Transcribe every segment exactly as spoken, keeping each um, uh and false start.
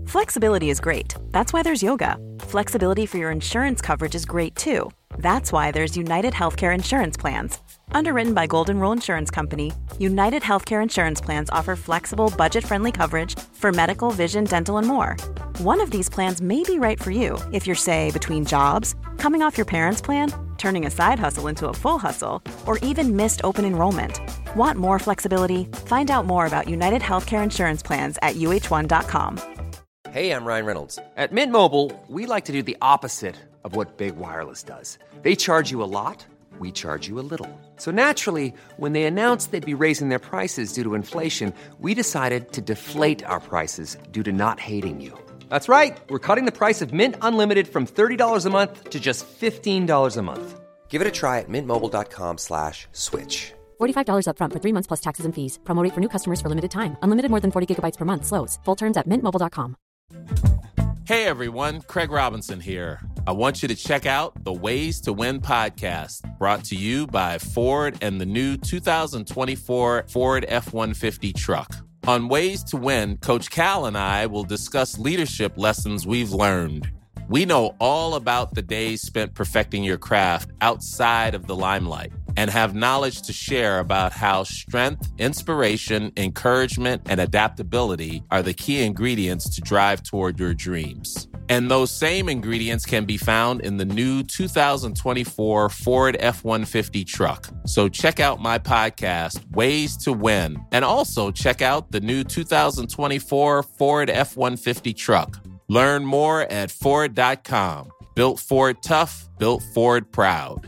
Flexibility is great. That's why there's yoga. Flexibility for your insurance coverage is great too. That's why there's United Healthcare Insurance Plans. Underwritten by Golden Rule Insurance Company, United Healthcare Insurance Plans offer flexible, budget-friendly coverage for medical, vision, dental, and more. One of these plans may be right for you if you're, say, between jobs, coming off your parents' plan, turning a side hustle into a full hustle, or even missed open enrollment. Want more flexibility? Find out more about United Healthcare Insurance Plans at U H one dot com. Hey, I'm Ryan Reynolds. At Mint Mobile, we like to do the opposite of what Big Wireless does. They charge you a lot, we charge you a little. So naturally, when they announced they'd be raising their prices due to inflation, we decided to deflate our prices due to not hating you. That's right. We're cutting the price of Mint Unlimited from thirty dollars a month to just fifteen dollars a month. Give it a try at mintmobile.com slash switch. forty-five dollars up front for three months plus taxes and fees. Promo rate for new customers for limited time. Unlimited more than forty gigabytes per month. Slows full terms at mint mobile dot com. Hey everyone, Craig Robinson here. I want you to check out the Ways to Win podcast, brought to you by Ford and the new two thousand twenty-four Ford F one fifty truck. On Ways to Win, Coach Cal and I will discuss leadership lessons we've learned. We know all about the days spent perfecting your craft outside of the limelight and have knowledge to share about how strength, inspiration, encouragement, and adaptability are the key ingredients to drive toward your dreams. And those same ingredients can be found in the new two thousand twenty-four Ford F one fifty truck. So check out my podcast, Ways to Win, and also check out the new two thousand twenty-four Ford F one fifty truck. Learn more at Ford dot com. Built Ford tough, built Ford proud.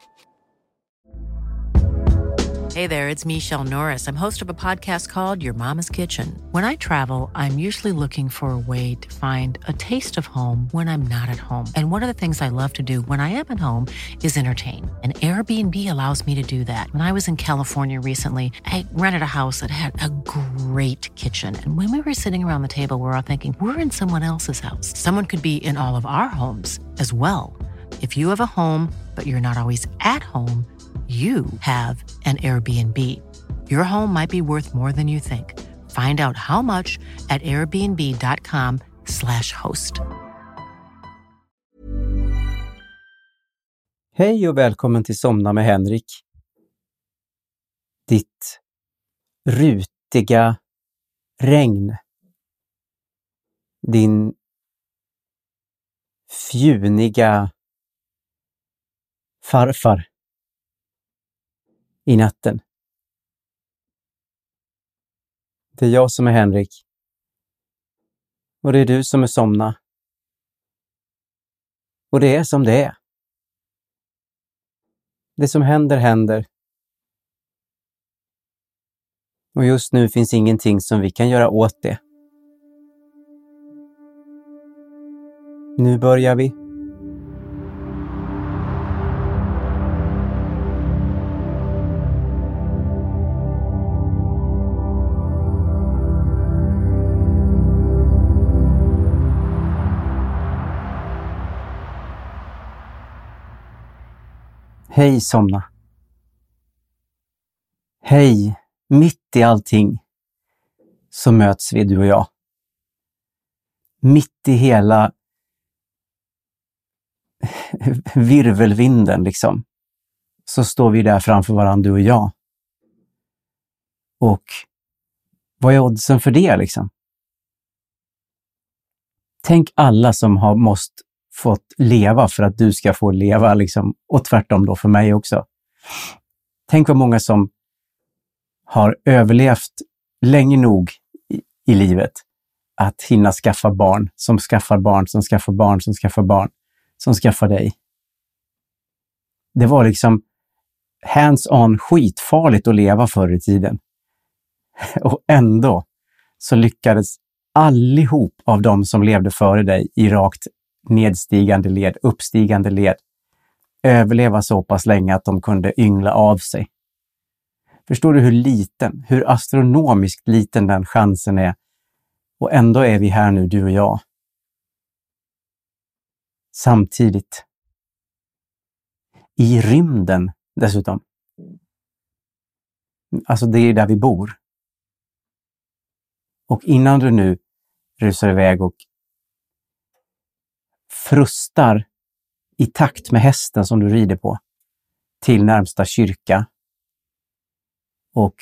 Hey there, it's Michelle Norris. I'm host of a podcast called Your Mama's Kitchen. When I travel, I'm usually looking for a way to find a taste of home when I'm not at home. And one of the things I love to do when I am at home is entertain. And Airbnb allows me to do that. When I was in California recently, I rented a house that had a great kitchen. And when we were sitting around the table, we were all thinking, we're in someone else's house. Someone could be in all of our homes as well. If you have a home, but you're not always at home, you have an Airbnb. Your home might be worth more than you think. Find out how much at airbnb.com slash host. Hej och välkommen till Somna med Henrik. Ditt rutiga regn. Din fjuniga farfar i natten. Det är jag som är Henrik. Och det är du som är Somna. Och det är som det är. Det som händer, händer. Och just nu finns ingenting som vi kan göra åt det. Nu börjar vi. Hej Somna. Hej, mitt i allting så möts vi, du och jag. Mitt i hela virvelvinden liksom, så står vi där framför varandra, du och jag. Och vad är oddsen för det liksom? Tänk alla som har måste fått leva för att du ska få leva liksom, och tvärtom då för mig också. Tänk vad många som har överlevt länge nog i, i livet att hinna skaffa barn, som skaffar barn, som skaffar barn, som skaffar barn, som skaffar dig. Det var liksom hands-on skitfarligt att leva förr i tiden. Och ändå så lyckades allihop av dem som levde före dig i rakt nedstigande led, uppstigande led, överleva så pass länge att de kunde yngla av sig. Förstår du hur liten, hur astronomiskt liten den chansen är? Och ändå är vi här nu, du och jag. Samtidigt. I rymden dessutom. Alltså det är där vi bor. Och innan du nu rusar iväg och frustar i takt med hästen som du rider på till närmsta kyrka och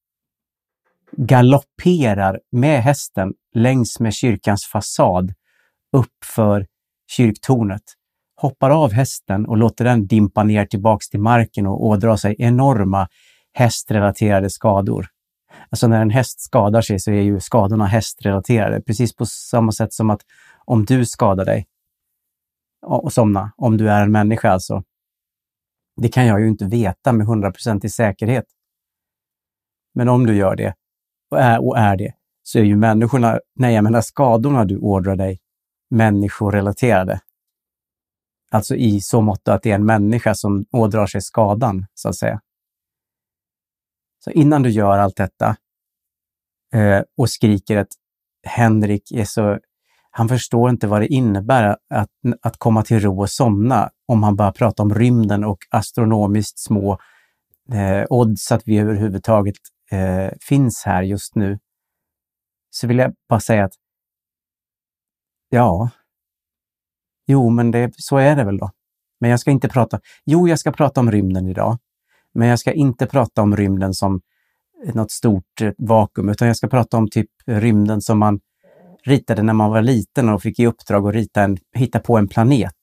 galopperar med hästen längs med kyrkans fasad upp för kyrktornet, hoppar av hästen och låter den dimpa ner tillbaks till marken och ådra sig enorma hästrelaterade skador. Alltså när en häst skadar sig så är ju skadorna hästrelaterade, precis på samma sätt som att om du skadar dig och somna, om du är en människa alltså. Det kan jag ju inte veta med hundra procent i säkerhet. Men om du gör det och är, och är det, så är ju människorna, nej jag menar skadorna du ordrar dig, människorelaterade. Alltså i så mått att det är en människa som ådrar sig skadan, så att säga. Så innan du gör allt detta eh, och skriker att Henrik är så, han förstår inte vad det innebär att, att komma till ro och somna om han bara pratar om rymden och astronomiskt små eh, odds att vi överhuvudtaget eh, finns här just nu. Så vill jag bara säga att ja, jo men det, så är det väl då. Men jag ska inte prata, jo jag ska prata om rymden idag. Men jag ska inte prata om rymden som något stort vakuum, utan jag ska prata om typ rymden som man ritade när man var liten och fick i uppdrag att rita en, hitta på en planet.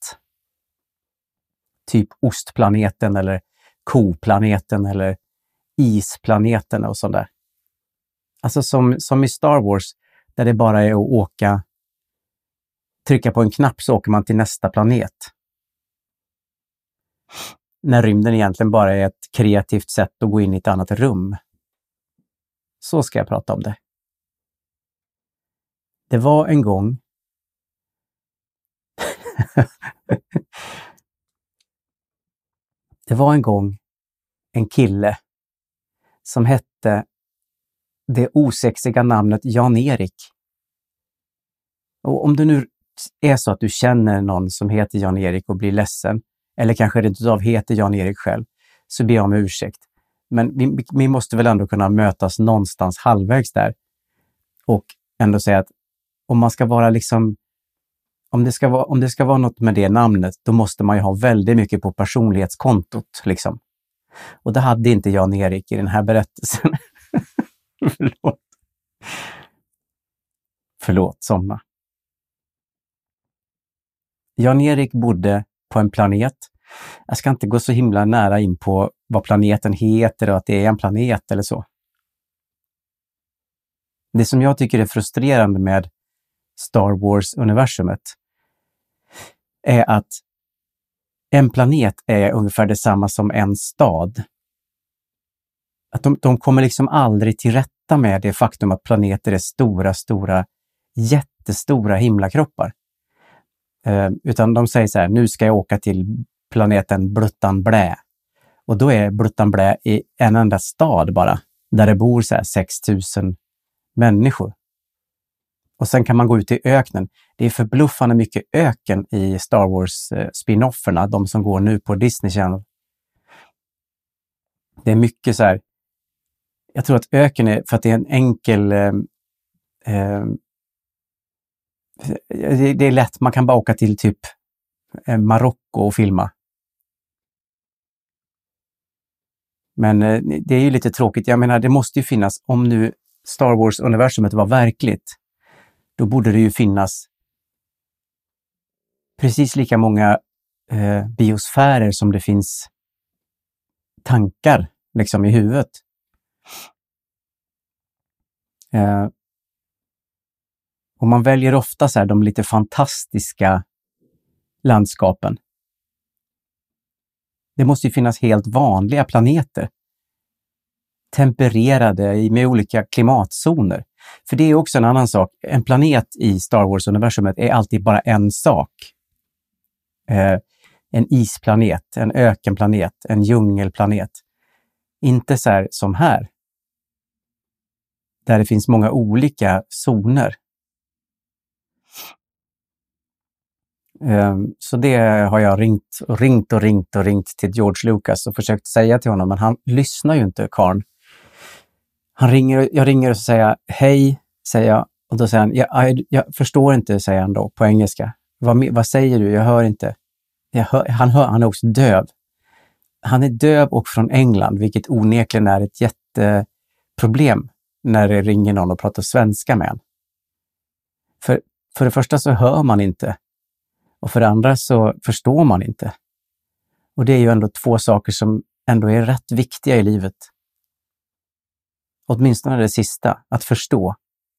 Typ ostplaneten eller koplaneten eller isplaneten och sådär. Alltså som, som i Star Wars där det bara är att åka, trycka på en knapp så åker man till nästa planet. När rymden egentligen bara är ett kreativt sätt att gå in i ett annat rum. Så ska jag prata om det. Det var en gång Det var en gång en kille som hette det osexiga namnet Jan-Erik. Och om du nu är så att du känner någon som heter Jan-Erik och blir ledsen, eller kanske rent utav heter Jan-Erik själv, så ber jag om ursäkt. Men vi, vi måste väl ändå kunna mötas någonstans halvvägs där. Och ändå säga att om man ska vara liksom, om det ska vara, om det ska vara något med det namnet, då måste man ju ha väldigt mycket på personlighetskontot liksom. Och det hade inte Jan-Erik i den här berättelsen. Förlåt. Förlåt, somna. Jan-Erik bodde på en planet. Jag ska inte gå så himla nära in på vad planeten heter och att det är en planet eller så. Det som jag tycker är frustrerande med Star Wars-universumet är att en planet är ungefär detsamma som en stad. Att de, de kommer liksom aldrig till rätta med det faktum att planeter är stora, stora, jättestora himlakroppar. Eh, utan de säger så här, nu ska jag åka till planeten Bluttan Blä. Och då är Bluttan Blä i en enda stad bara, där det bor så här sex tusen människor. Och sen kan man gå ut i öknen. Det är förbluffande mycket öken i Star Wars eh, spin-offerna, de som går nu på Disney Channel. Det är mycket så här, jag tror att öken är för att det är en enkel eh, eh, det, det är lätt, man kan bara åka till typ eh, Marocko och filma. Men eh, det är ju lite tråkigt, jag menar det måste ju finnas, om nu Star Wars-universumet var verkligt, då borde det ju finnas precis lika många eh, biosfärer som det finns tankar liksom i huvudet. Eh, och man väljer ofta så här de lite fantastiska landskapen. Det måste ju finnas helt vanliga planeter. Tempererade med olika klimatzoner. För det är också en annan sak. En planet i Star Wars-universumet är alltid bara en sak. Eh, en isplanet, en ökenplanet, en djungelplanet. Inte så här som här. Där det finns många olika zoner. Eh, så det har jag ringt och ringt och ringt och ringt till George Lucas och försökt säga till honom. Men han lyssnar ju inte, karln. Han ringer, jag ringer och säger hej, säger jag. Och då säger han, jag, jag förstår inte, säger han då på engelska. Vad, vad säger du? Jag hör inte. Jag hör, han, hör, han är också döv. Han är döv och från England, vilket onekligen är ett jätteproblem när det ringer någon och pratar svenska med en. För, för det första så hör man inte. Och för det andra så förstår man inte. Och det är ju ändå två saker som ändå är rätt viktiga i livet. Åtminstone det sista, att förstå.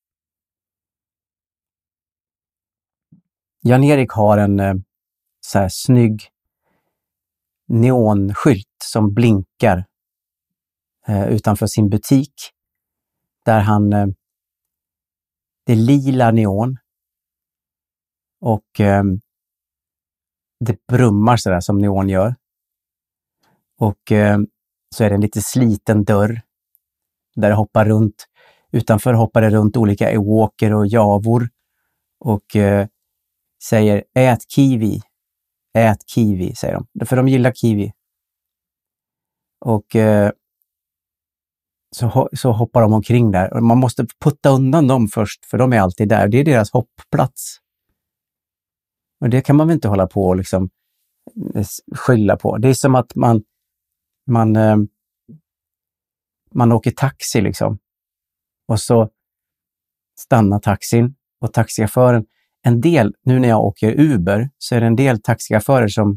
Jan-Erik har en eh, så här snygg neonskylt som blinkar eh, utanför sin butik. Där han, eh, det är lila neon. Och eh, det brummar sådär som neon gör. Och eh, så är det en lite sliten dörr. Där det hoppar runt. Utanför hoppar det runt olika ewoker och javor. Och eh, säger ät kiwi. Ät kiwi, säger de. För de gillar kiwi. Och eh, så, så hoppar de omkring där. Och man måste putta undan dem först. För de är alltid där. Det är deras hoppplats. Och det kan man väl inte hålla på och liksom skylla på. Det är som att man man, eh, man åker taxi liksom. Och så stannar taxin. Och taxichauffören, en del, nu när jag åker Uber, så är det en del taxichaufförer som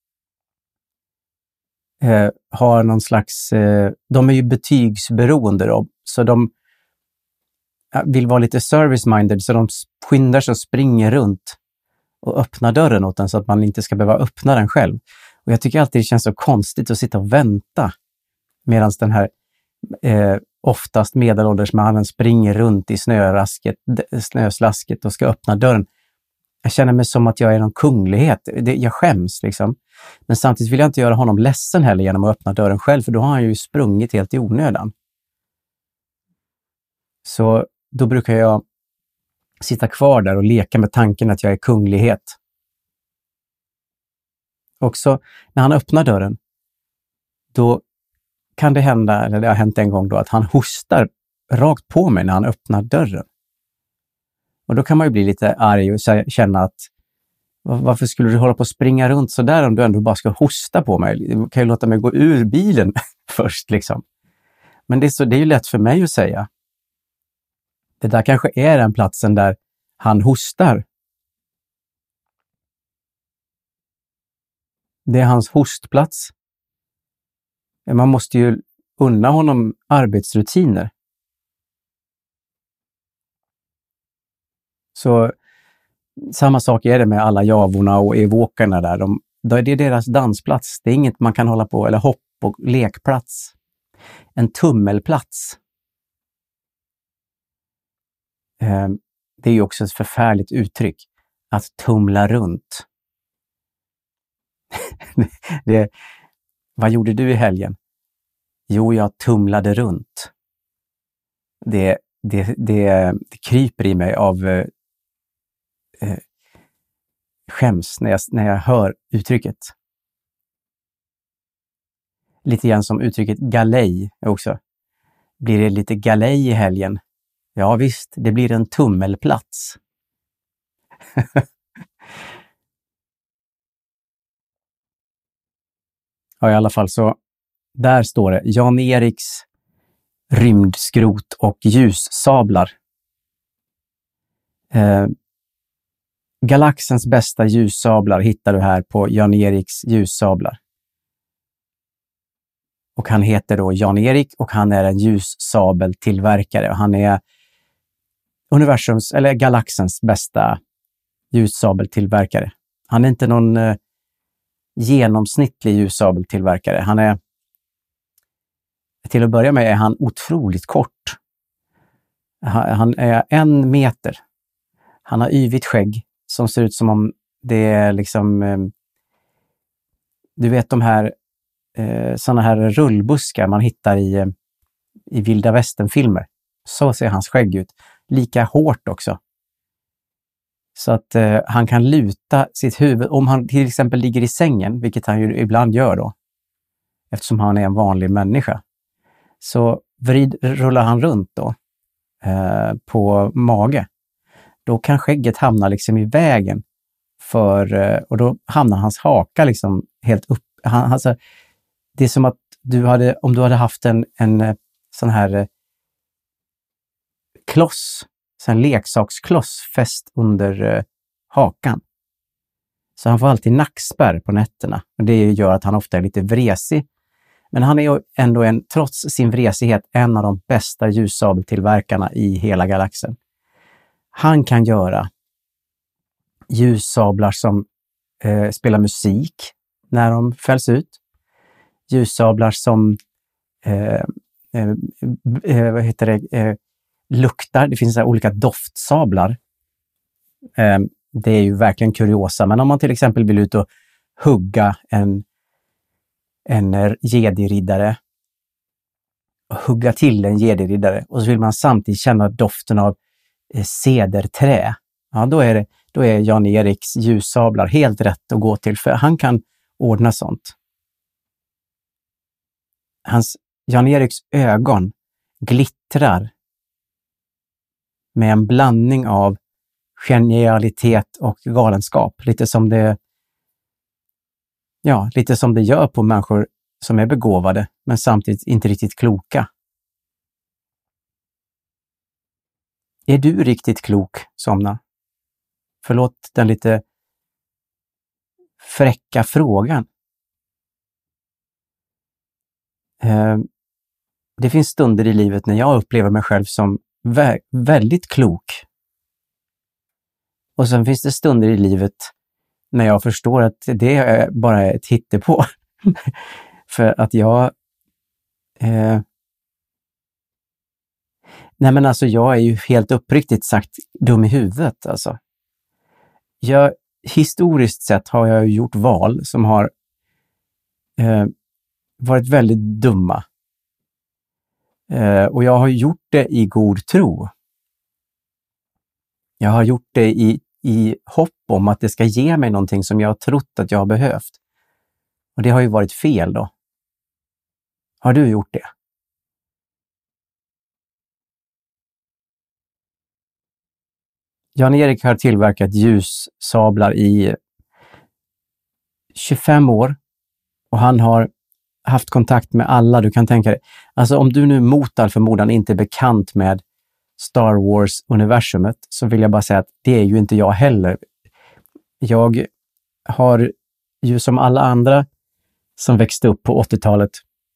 eh, har någon slags, eh, de är ju betygsberoende då, så de vill vara lite service-minded, så de skyndar sig och springer runt och öppnar dörren åt den så att man inte ska behöva öppna den själv. Och jag tycker alltid det känns så konstigt att sitta och vänta medan den här eh, oftast medelålders mannen springer runt i snörasket, snöslasket och ska öppna dörren. Jag känner mig som att jag är någon kunglighet. Det, jag skäms liksom. Men samtidigt vill jag inte göra honom ledsen heller genom att öppna dörren själv, för då har han ju sprungit helt i onödan. Så då brukar jag sitta kvar där och leka med tanken att jag är kunglighet. Också när han öppnar dörren, då kan det hända, eller det har hänt en gång då, att han hostar rakt på mig när han öppnar dörren. Och då kan man ju bli lite arg och känna att varför skulle du hålla på att springa runt så där om du ändå bara ska hosta på mig? Du kan ju låta mig gå ur bilen först liksom. Men det är, så, det är ju lätt för mig att säga. Det där kanske är den platsen där han hostar. Det är hans hostplats. Man måste ju unna honom arbetsrutiner. Så samma sak är det med alla javorna och evokarna där. De, då är det deras dansplats. Det är inget man kan hålla på, eller hopp- och lekplats. En tummelplats. Eh, det är ju också ett förfärligt uttryck. Att tumla runt. det, vad gjorde du i helgen? Jo, jag tumlade runt. Det, det, det, det kryper i mig av eh, skäms när jag, när jag hör uttrycket. Lite grann som uttrycket galej också. Blir det lite galej i helgen? Ja visst, det blir en tummelplats. Ja, i alla fall så där står det Jan-Eriks rymdskrot och ljussablar. Eh, Galaxens bästa ljussablar hittar du här på Jan-Eriks ljussablar. Och han heter då Jan-Erik och han är en ljussabeltillverkare. Han är universums eller galaxens bästa ljussabeltillverkare. Han är inte någon eh, genomsnittlig ljussabeltillverkare. Han är, till att börja med är han otroligt kort. Han, han är en meter. Han har yvigt skägg som ser ut som om det är liksom, eh, du vet de här eh, sådana här rullbuskar man hittar i, eh, i vilda västernfilmer. Så ser hans skägg ut. Lika hårt också. Så att eh, han kan luta sitt huvud, om han till exempel ligger i sängen, vilket han ju ibland gör då, eftersom han är en vanlig människa. Så vrid, rullar han runt då eh, på mage. Då kan skägget hamna liksom i vägen för, och då hamnar hans haka liksom helt upp. Han, alltså, det är som att du hade, om du hade haft en, en sån här kloss, sån leksakskloss fäst under uh, hakan. Så han får alltid nackspärr på nätterna. Och det gör att han ofta är lite vresig. Men han är ju ändå, en, trots sin vresighet, en av de bästa ljussabeltillverkarna i hela galaxen. Han kan göra ljussablar som eh, spelar musik när de fälls ut. Ljussablar som eh, eh, vad heter det, eh, luktar. Det finns så här olika doftsablar. Eh, det är ju verkligen kuriosa. Men om man till exempel vill ut och hugga en, en jedi-riddare och hugga till en jedi-riddare och så vill man samtidigt känna doften av eh, cederträ. Ja, då är det Då är Jan-Eriks ljussablar helt rätt att gå till, för han kan ordna sånt. Hans, Jan-Eriks ögon glittrar med en blandning av genialitet och galenskap. Lite som det, ja, lite som det gör på människor som är begåvade, men samtidigt inte riktigt kloka. Är du riktigt klok, Somna? Förlåt den lite fräcka frågan. Eh, det finns stunder i livet när jag upplever mig själv som vä- väldigt klok. Och sen finns det stunder i livet när jag förstår att det är bara ett hittepå. För att jag... Eh, nej men alltså jag är ju helt uppriktigt sagt dum i huvudet alltså. Jag, historiskt sett har jag gjort val som har eh, varit väldigt dumma. Eh, och jag har gjort det i god tro. Jag har gjort det i, i hopp om att det ska ge mig någonting som jag har trott att jag har behövt. Och det har ju varit fel då. Har du gjort det? Jan-Erik har tillverkat ljussablar i tjugofem år och han har haft kontakt med alla du kan tänka dig. Alltså om du nu mot all förmodan inte är bekant med Star Wars-universumet så vill jag bara säga att det är ju inte jag heller. Jag har ju som alla andra som växte upp på åttiotalet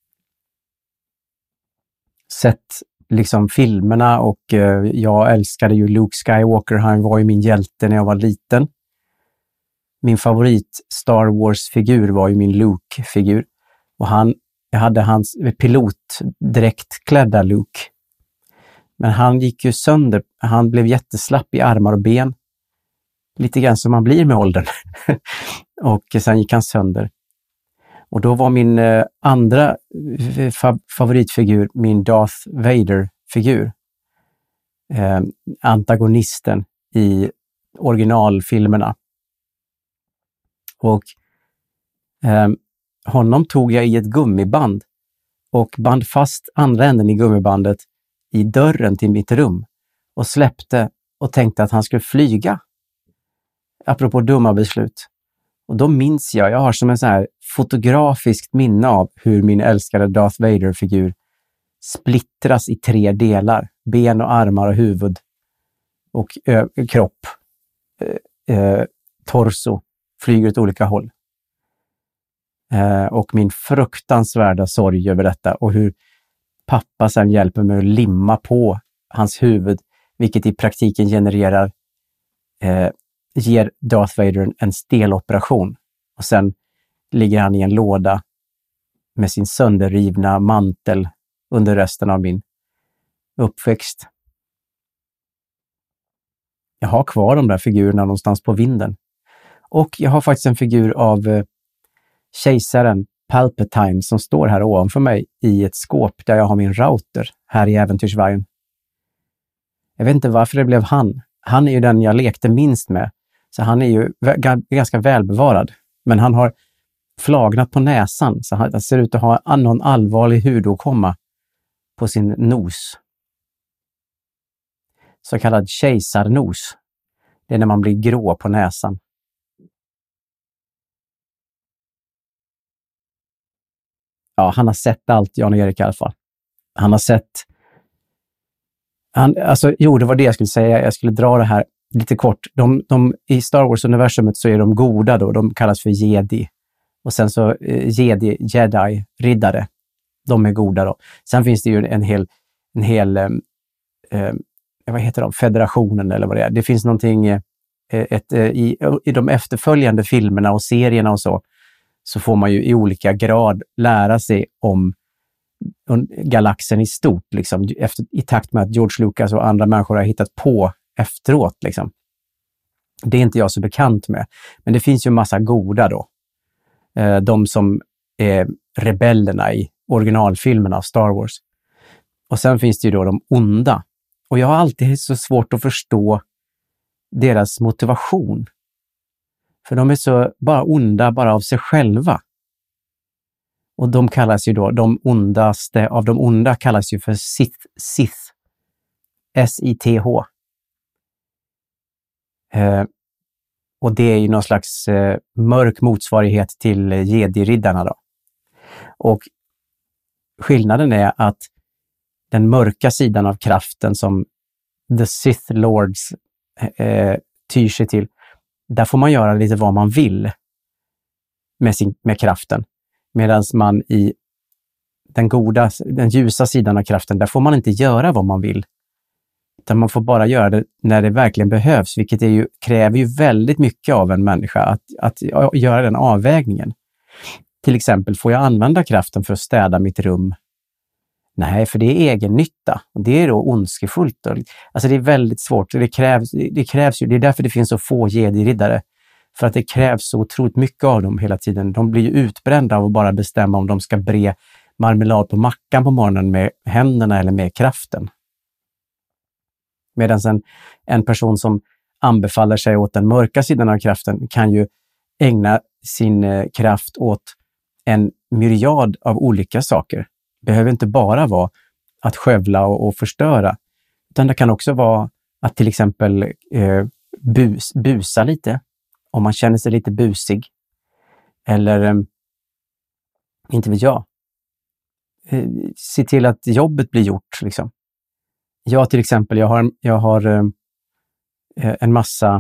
sett liksom filmerna och eh, jag älskade ju Luke Skywalker. Han var ju min hjälte när jag var liten. Min favorit Star Wars-figur var ju min Luke-figur. Och han, jag hade hans pilotdräktklädda Luke. Men han gick ju sönder. Han blev jätteslapp i armar och ben. Lite grann som man blir med åldern. Och sen gick han sönder. Och då var min eh, andra fa- favoritfigur min Darth Vader-figur. Eh, antagonisten i originalfilmerna. Och eh, honom tog jag i ett gummiband och band fast andra änden i gummibandet i dörren till mitt rum och släppte och tänkte att han skulle flyga. Apropå dumma beslut. Och då minns jag, jag har som en sån här fotografiskt minne av hur min älskade Darth Vader-figur splittras i tre delar. Ben och armar och huvud och ö- kropp. Eh, eh, torso flyger åt olika håll. Eh, och min fruktansvärda sorg över detta och hur pappa sen hjälper mig att limma på hans huvud, vilket i praktiken genererar eh, ger Darth Vader en steloperation. Och sen ligger han i en låda med sin sönderrivna mantel under resten av min uppväxt. Jag har kvar de där figurerna någonstans på vinden. Och jag har faktiskt en figur av eh, kejsaren Palpatine som står här ovanför mig i ett skåp där jag har min router här i Äventyrsvargen. Jag vet inte varför det blev han. Han är ju den jag lekte minst med. Så han är ju g- ganska välbevarad. Men han har flagnat på näsan. Så han ser ut att ha någon allvarlig hudåkomma på sin nos. Så kallad kejsarnos. Det är när man blir grå på näsan. ja, han har sett allt, Jan-Erik i alla fall. Han har sett, han, alltså, jo, det var det jag skulle säga. Jag skulle dra det här lite kort. De, de, i Star Wars-universumet så är de goda då. De kallas för Jedi. Och sen så eh, Jedi, Jedi, riddare. De är goda då. Sen finns det ju en hel, en hel eh, eh, vad heter de? Federationen eller vad det är. Det finns någonting eh, ett, eh, i, i de efterföljande filmerna och serierna och så, så får man ju i olika grad lära sig om galaxen i stort, liksom, efter, i takt med att George Lucas och andra människor har hittat på efteråt. Liksom. Det är inte jag så bekant med. Men det finns ju en massa goda då. Eh, de som är rebellerna i originalfilmerna av Star Wars. Och sen finns det ju då de onda. Och jag har alltid så svårt att förstå deras motivation. För de är så bara onda bara av sig själva. Och de kallas ju då, de ondaste av de onda kallas ju för Sith. Sith. S I T H. Eh, och det är ju någon slags eh, mörk motsvarighet till eh, Jedi-riddarna då. Och skillnaden är att den mörka sidan av kraften som The Sith Lords eh, tyr sig till, där får man göra lite vad man vill med, sin, med kraften. Medan man i den goda, den ljusa sidan av kraften, där får man inte göra vad man vill. Utan man får bara göra det när det verkligen behövs, vilket är ju, kräver ju väldigt mycket av en människa att, att göra den avvägningen. Till exempel, får jag använda kraften för att städa mitt rum? Nej, för det är egen nytta. Och det är då ondskefullt. Alltså det är väldigt svårt. Det krävs, det krävs ju, det är därför det finns så få Jedi-riddare. För att det krävs så otroligt mycket av dem hela tiden. De blir ju utbrända av att bara bestämma om de ska bre marmelad på mackan på morgonen med händerna eller med kraften. Medan en, en person som anbefaller sig åt den mörka sidan av kraften kan ju ägna sin eh, kraft åt en myriad av olika saker. Det behöver inte bara vara att skövla och, och förstöra. Utan det kan också vara att till exempel eh, bus, busa lite. Om man känner sig lite busig. Eller, eh, inte vet jag. Eh, se till att jobbet blir gjort. Liksom. Jag till exempel, jag har, jag har eh, en massa...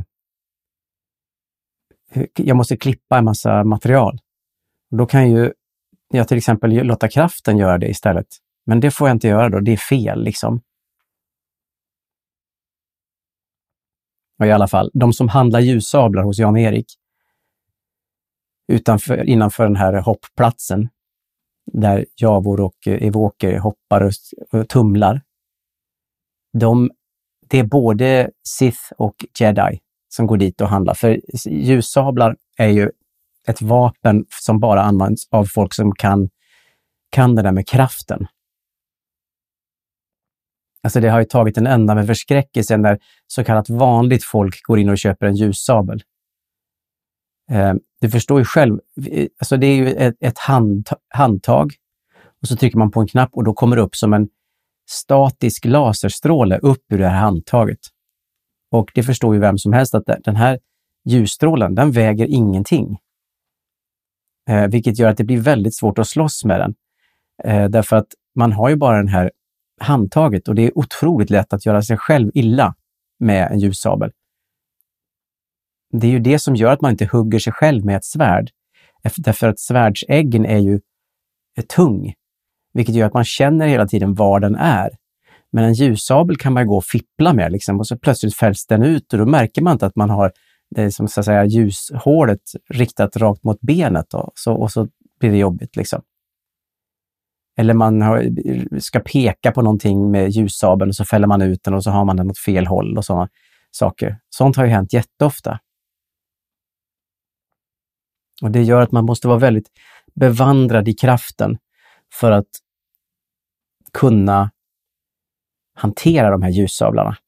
Jag måste klippa en massa material. Då kan ju jag till exempel låta kraften göra det istället. Men det får jag inte göra då. Det är fel liksom. Och i alla fall, de som handlar ljussablar hos Jan-Erik utanför, innanför den här hoppplatsen där Javor och Evoker hoppar och, och tumlar. De, det är både Sith och Jedi som går dit och handlar. För ljussablar är ju ett vapen som bara används av folk som kan, kan det där med kraften. Alltså det har ju tagit en ända med förskräckelse när så kallat vanligt folk går in och köper en ljussabel. Eh, du förstår ju själv, alltså det är ju ett, ett hand, handtag och så trycker man på en knapp och då kommer det upp som en statisk laserstråle upp ur det här handtaget. Och det förstår ju vem som helst att den här ljusstrålen, den väger ingenting. Eh, vilket gör att det blir väldigt svårt att slåss med den. Eh, därför att man har ju bara den här handtaget och det är otroligt lätt att göra sig själv illa med en ljussabel. Det är ju det som gör att man inte hugger sig själv med ett svärd. Därför att svärdsäggen är ju är tung. Vilket gör att man känner hela tiden var den är. Men en ljussabel kan man gå och fippla med liksom, och så plötsligt fälls den ut och då märker man inte att man har det som så att säga ljushålet riktat rakt mot benet och så, och så blir det jobbigt liksom. Eller man har, ska peka på någonting med ljussabeln och så fäller man ut den och så har man den åt fel håll och sådana saker. Sånt har ju hänt jätteofta. Och det gör att man måste vara väldigt bevandrad i kraften för att kunna hantera de här ljussablarna.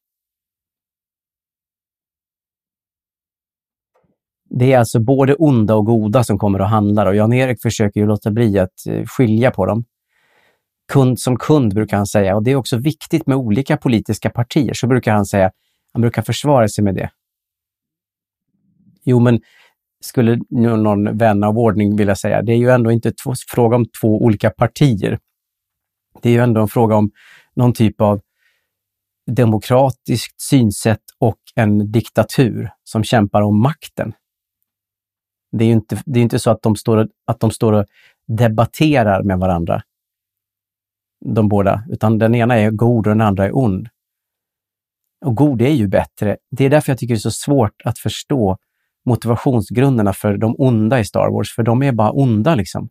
Det är alltså både onda och goda som kommer och handlar och Jan-Erik försöker ju låta bli att skilja på dem. Kund som kund brukar han säga, och det är också viktigt med olika politiska partier, så brukar han säga, han brukar försvara sig med det. Jo men skulle nu någon vän av ordning vilja säga, det är ju ändå inte två, fråga om två olika partier. Det är ju ändå en fråga om någon typ av demokratiskt synsätt och en diktatur som kämpar om makten. Det är ju inte, det är inte så att de, står, att de står och debatterar med varandra, de båda, utan den ena är god och den andra är ond. Och god är ju bättre. Det är därför jag tycker det är så svårt att förstå motivationsgrunderna för de onda i Star Wars, för de är bara onda liksom.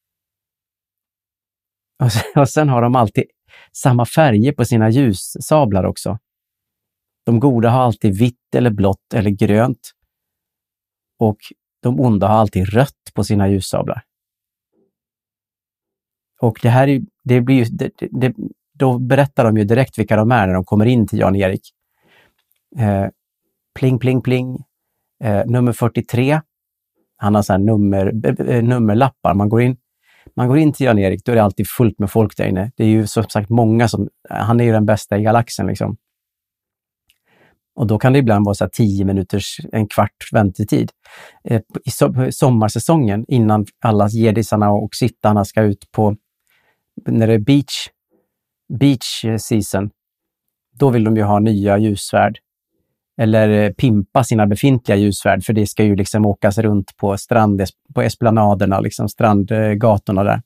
Och sen, och sen har de alltid samma färger på sina ljussablar också. De goda har alltid vitt eller blått eller grönt. Och de onda har alltid rött på sina ljussablar. Och det här är, det blir ju, det, det, då berättar de ju direkt vilka de är när de kommer in till Jan-Erik. Eh, pling, pling, pling. Eh, nummer fyrtiotre. Han har så här nummer, eh, nummerlappar. Man går in Man går in till Jan-Erik, då är det alltid fullt med folk där inne. Det är ju som sagt många som, han är ju den bästa i galaxen liksom. Och då kan det ibland vara så här tio minuters, en kvart väntetid. Eh, I so- sommarsäsongen, innan alla jedisarna och sittarna ska ut på, när det är beach, beach season, då vill de ju ha nya ljussvärd. Eller pimpa sina befintliga ljussvärd, för det ska ju liksom åkas runt på strand, på esplanaderna, liksom strandgatorna där.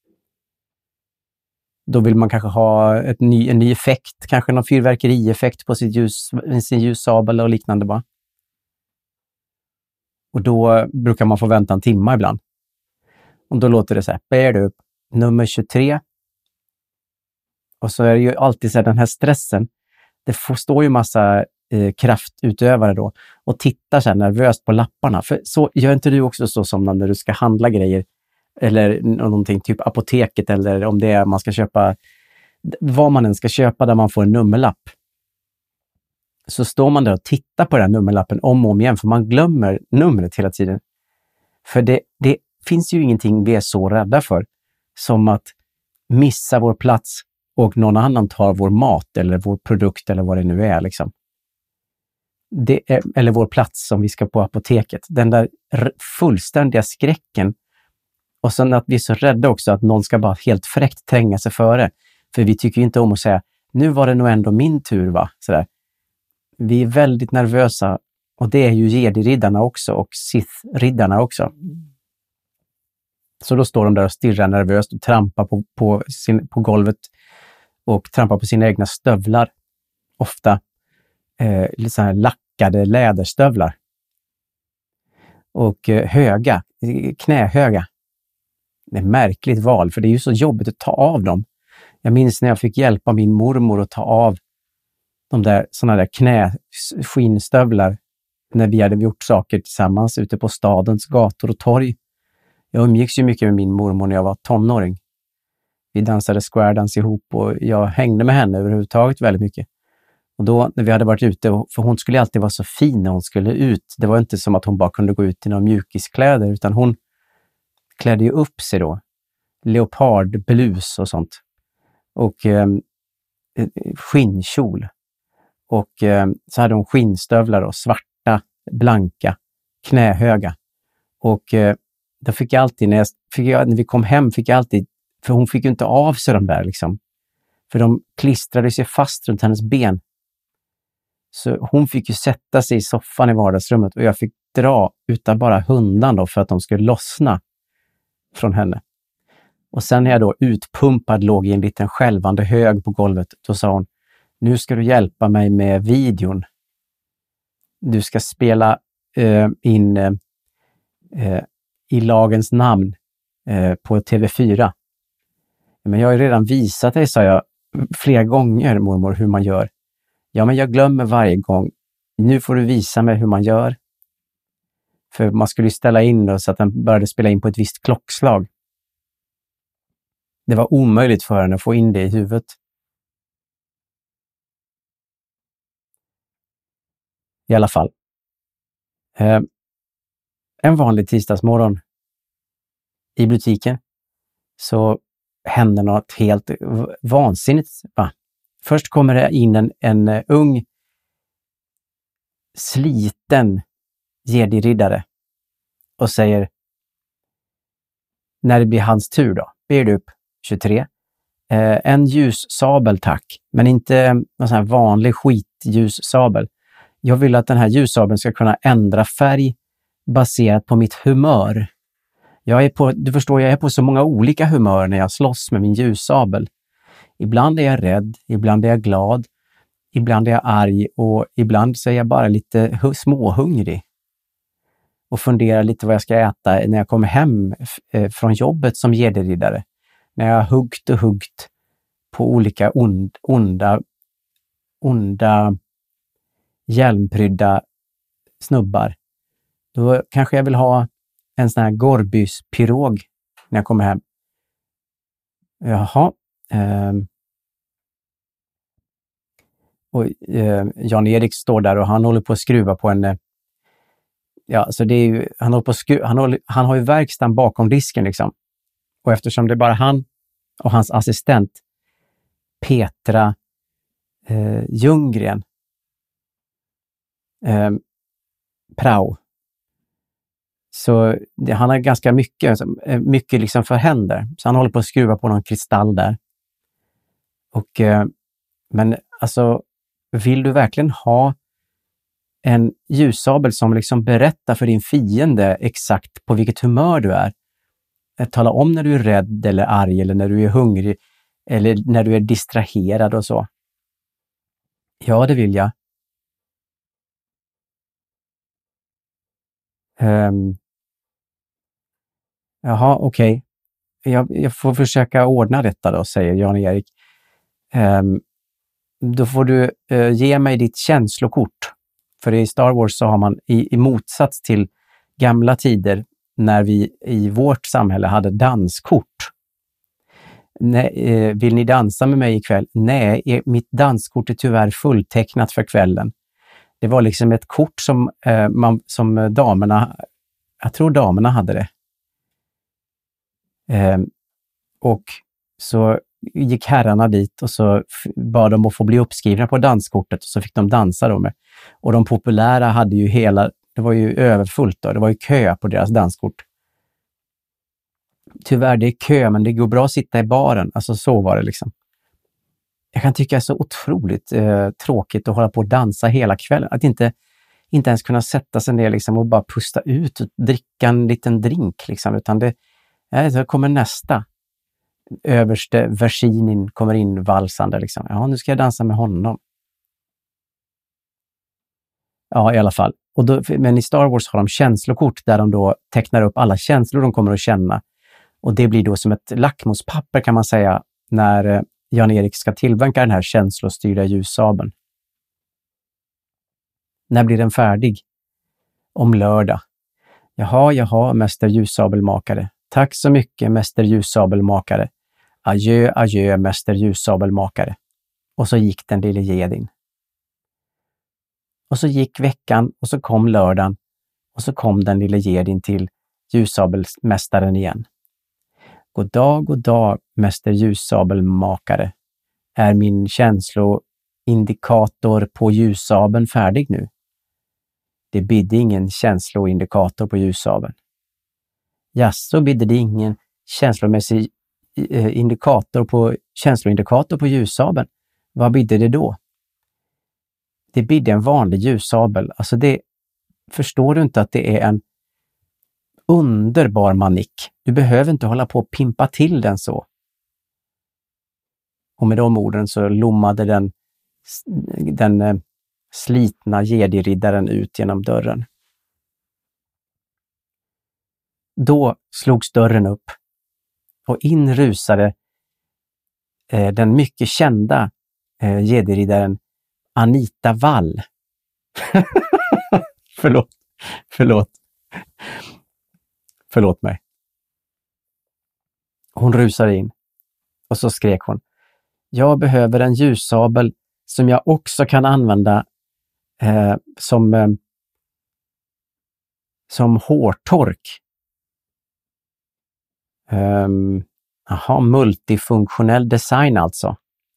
Då vill man kanske ha ett ny, en ny effekt, kanske någon fyrverkerieffekt på sitt ljus, sin ljussabel och liknande bara. Och då brukar man få vänta en timme ibland. Och då låter det så här, bär du upp nummer tjugotre. Och så är det ju alltid så här, den här stressen. Det får, står ju massa eh, kraftutövare då och tittar så här nervöst på lapparna. För så gör inte du också så som när du ska handla grejer eller någonting, typ apoteket, eller om det är man ska köpa, vad man än ska köpa där man får en nummerlapp. Så står man där och tittar på den nummerlappen om och om igen, för man glömmer numret hela tiden. För det, det finns ju ingenting vi är så rädda för som att missa vår plats och någon annan tar vår mat eller vår produkt eller vad det nu är liksom. Det är, eller vår plats som vi ska på apoteket. Den där r- fullständiga skräcken. Och sen att vi är så rädda också att någon ska bara helt fräckt tränga sig före. För vi tycker ju inte om att säga, nu var det nog ändå min tur va? Sådär. Vi är väldigt nervösa, och det är ju Jedi-riddarna också och Sith-riddarna också. Så då står de där och stirrar nervöst och trampar på, på, sin, på golvet och trampar på sina egna stövlar. Ofta eh, lite så här lackade läderstövlar. Och eh, höga, knähöga. Det är ett märkligt val, för det är ju så jobbigt att ta av dem. Jag minns när jag fick hjälpa min mormor att ta av de där såna där knäskinnstövlar när vi hade gjort saker tillsammans ute på stadens gator och torg. Jag umgicks ju mycket med min mormor när jag var tonåring. Vi dansade square dance ihop och jag hängde med henne överhuvudtaget väldigt mycket. Och då när vi hade varit ute, för hon skulle alltid vara så fin när hon skulle ut. Det var inte som att hon bara kunde gå ut i några mjukiskläder, utan hon klädde ju upp sig då. Leopardblus och sånt. Och eh, skinnkjol. Och eh, så hade hon skinnstövlar och svarta, blanka, knähöga. Och eh, då fick jag alltid, när, jag, fick jag, när vi kom hem fick jag alltid, för hon fick ju inte av sig de där liksom. För de klistrade sig fast runt hennes ben. Så hon fick ju sätta sig i soffan i vardagsrummet och jag fick dra utan bara hundan då för att de skulle lossna från henne. Och sen när jag då utpumpad låg i en liten skälvande hög på golvet, då sa hon, nu ska du hjälpa mig med videon. Du ska spela eh, in eh, eh, i lagens namn eh, på T V fyra. Men jag har ju redan visat dig, sa jag flera gånger, mormor, hur man gör. Ja, men jag glömmer varje gång. Nu får du visa mig hur man gör. För man skulle ju ställa in då så att den började spela in på ett visst klockslag. Det var omöjligt för henne att få in det i huvudet. I alla fall. Eh, en vanlig tisdagsmorgon i butiken så händer något helt vansinnigt. Va? Först kommer det in en, en ung, sliten Jedi-riddare och säger, när det blir hans tur då, ber du upp tjugotre. Eh, en ljussabel tack, men inte en sån här vanlig skitljussabel. Jag vill att den här ljussabeln ska kunna ändra färg baserat på mitt humör. Jag är på, du förstår, jag är på så många olika humör när jag slåss med min ljussabel. Ibland är jag rädd, ibland är jag glad, ibland är jag arg och ibland så är jag bara lite småhungrig. Och funderar lite vad jag ska äta när jag kommer hem från jobbet som jedi-riddare. När jag har huggt och huggt på olika ond, onda, onda hjälmprydda snubbar. Då kanske jag vill ha en sån här Gorbys pirog när jag kommer hem. Jaha. Eh, och eh, Jan-Erik står där och han håller på att skruva på en... Eh, ja, så det är ju... Han, håller på att skruva, han, håller, han har ju verkstaden bakom disken liksom. Och eftersom det är bara han och hans assistent Petra eh, Ljunggren eh, Prao. Så det, han har ganska mycket, mycket liksom för händer. Så han håller på att skruva på någon kristall där. Och, eh, men alltså, vill du verkligen ha en ljussabel som liksom berättar för din fiende exakt på vilket humör du är? Tala om när du är rädd eller arg eller när du är hungrig eller när du är distraherad och så. Ja, det vill jag. Um, jaha, okej. Okay. Jag, jag får försöka ordna detta då, säger Jan-Erik. Um, då får du uh, ge mig ditt känslokort. För i Star Wars så har man i, i motsats till gamla tider när vi i vårt samhälle hade danskort. Nej, eh, vill ni dansa med mig ikväll? Nej, är, mitt danskort är tyvärr fulltecknat för kvällen. Det var liksom ett kort som, eh, man, som damerna, jag tror damerna hade det. Eh, och så gick herrarna dit och så bad de att få bli uppskrivna på danskortet och så fick de dansa då med. Och de populära hade ju hela, det var ju överfullt då, det var ju kö på deras danskort. Tyvärr, det är kö, men det går bra att sitta i baren. Alltså så var det liksom. Jag kan tycka det är så otroligt eh, tråkigt att hålla på och dansa hela kvällen. Att inte, inte ens kunna sätta sig ner liksom och bara pusta ut och dricka en liten drink liksom. Utan det, ja, så kommer nästa. Överste Versinin kommer in valsande liksom. Ja, nu ska jag dansa med honom. Ja, i alla fall. Och då, men i Star Wars har de känslokort där de då tecknar upp alla känslor de kommer att känna. Och det blir då som ett lackmuspapper kan man säga när eh, Jan-Erik ska tillverka den här känslostyrda ljussabeln. När blir den färdig? Om lördag. Jaha, jaha, mäster ljussabelmakare. Tack så mycket, mäster ljussabelmakare. Adjö, adjö, mäster ljussabelmakare. Och så gick den lille jedin. Och så gick veckan och så kom lördagen och så kom den lille jedin till ljussabelmästaren igen. God dag, god dag, mäster ljussabelmakare. Är min känsloindikator på ljussabeln färdig nu? Det bidde ingen känsloindikator på ljussabeln. Ja, så bidde det ingen känslomässig eh, indikator på känsloindikator på ljussabeln. Vad bidde det då? Det bidde en vanlig ljussabel. Alltså det, förstår du inte att det är en underbar manik? Du behöver inte hålla på och pimpa till den så. Och med de orden så lommade den, den eh, slitna jedi-riddaren ut genom dörren. Då slogs dörren upp och in rusade eh, den mycket kända eh, jedi-riddaren Anita Wall. förlåt, förlåt. Förlåt mig. Hon rusade in och så skrek hon: jag behöver en ljussabel som jag också kan använda eh, som, eh, som hårtork. Um, aha, multifunktionell design alltså.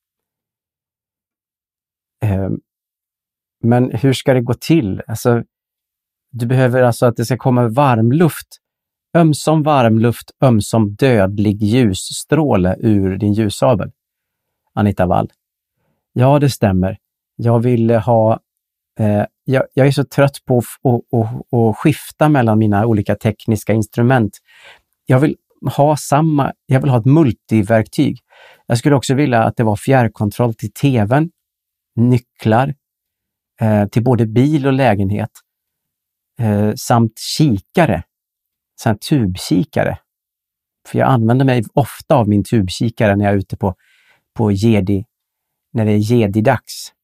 Um, men hur ska det gå till? Alltså, du behöver alltså att det ska komma varm luft ömsom varmluft, ömsom dödlig ljusstråle ur din ljussabel. Anita Wall. Ja, det stämmer. Jag vill ha... Eh, jag, jag är så trött på att skifta mellan mina olika tekniska instrument. Jag vill ha samma... Jag vill ha ett multiverktyg. Jag skulle också vilja att det var fjärrkontroll till tvn, nycklar, eh, till både bil och lägenhet, eh, samt kikare, samt tubkikare. För jag använder mig ofta av min tubkikare när jag är ute på, på Jedi, när det är Jedi-dags.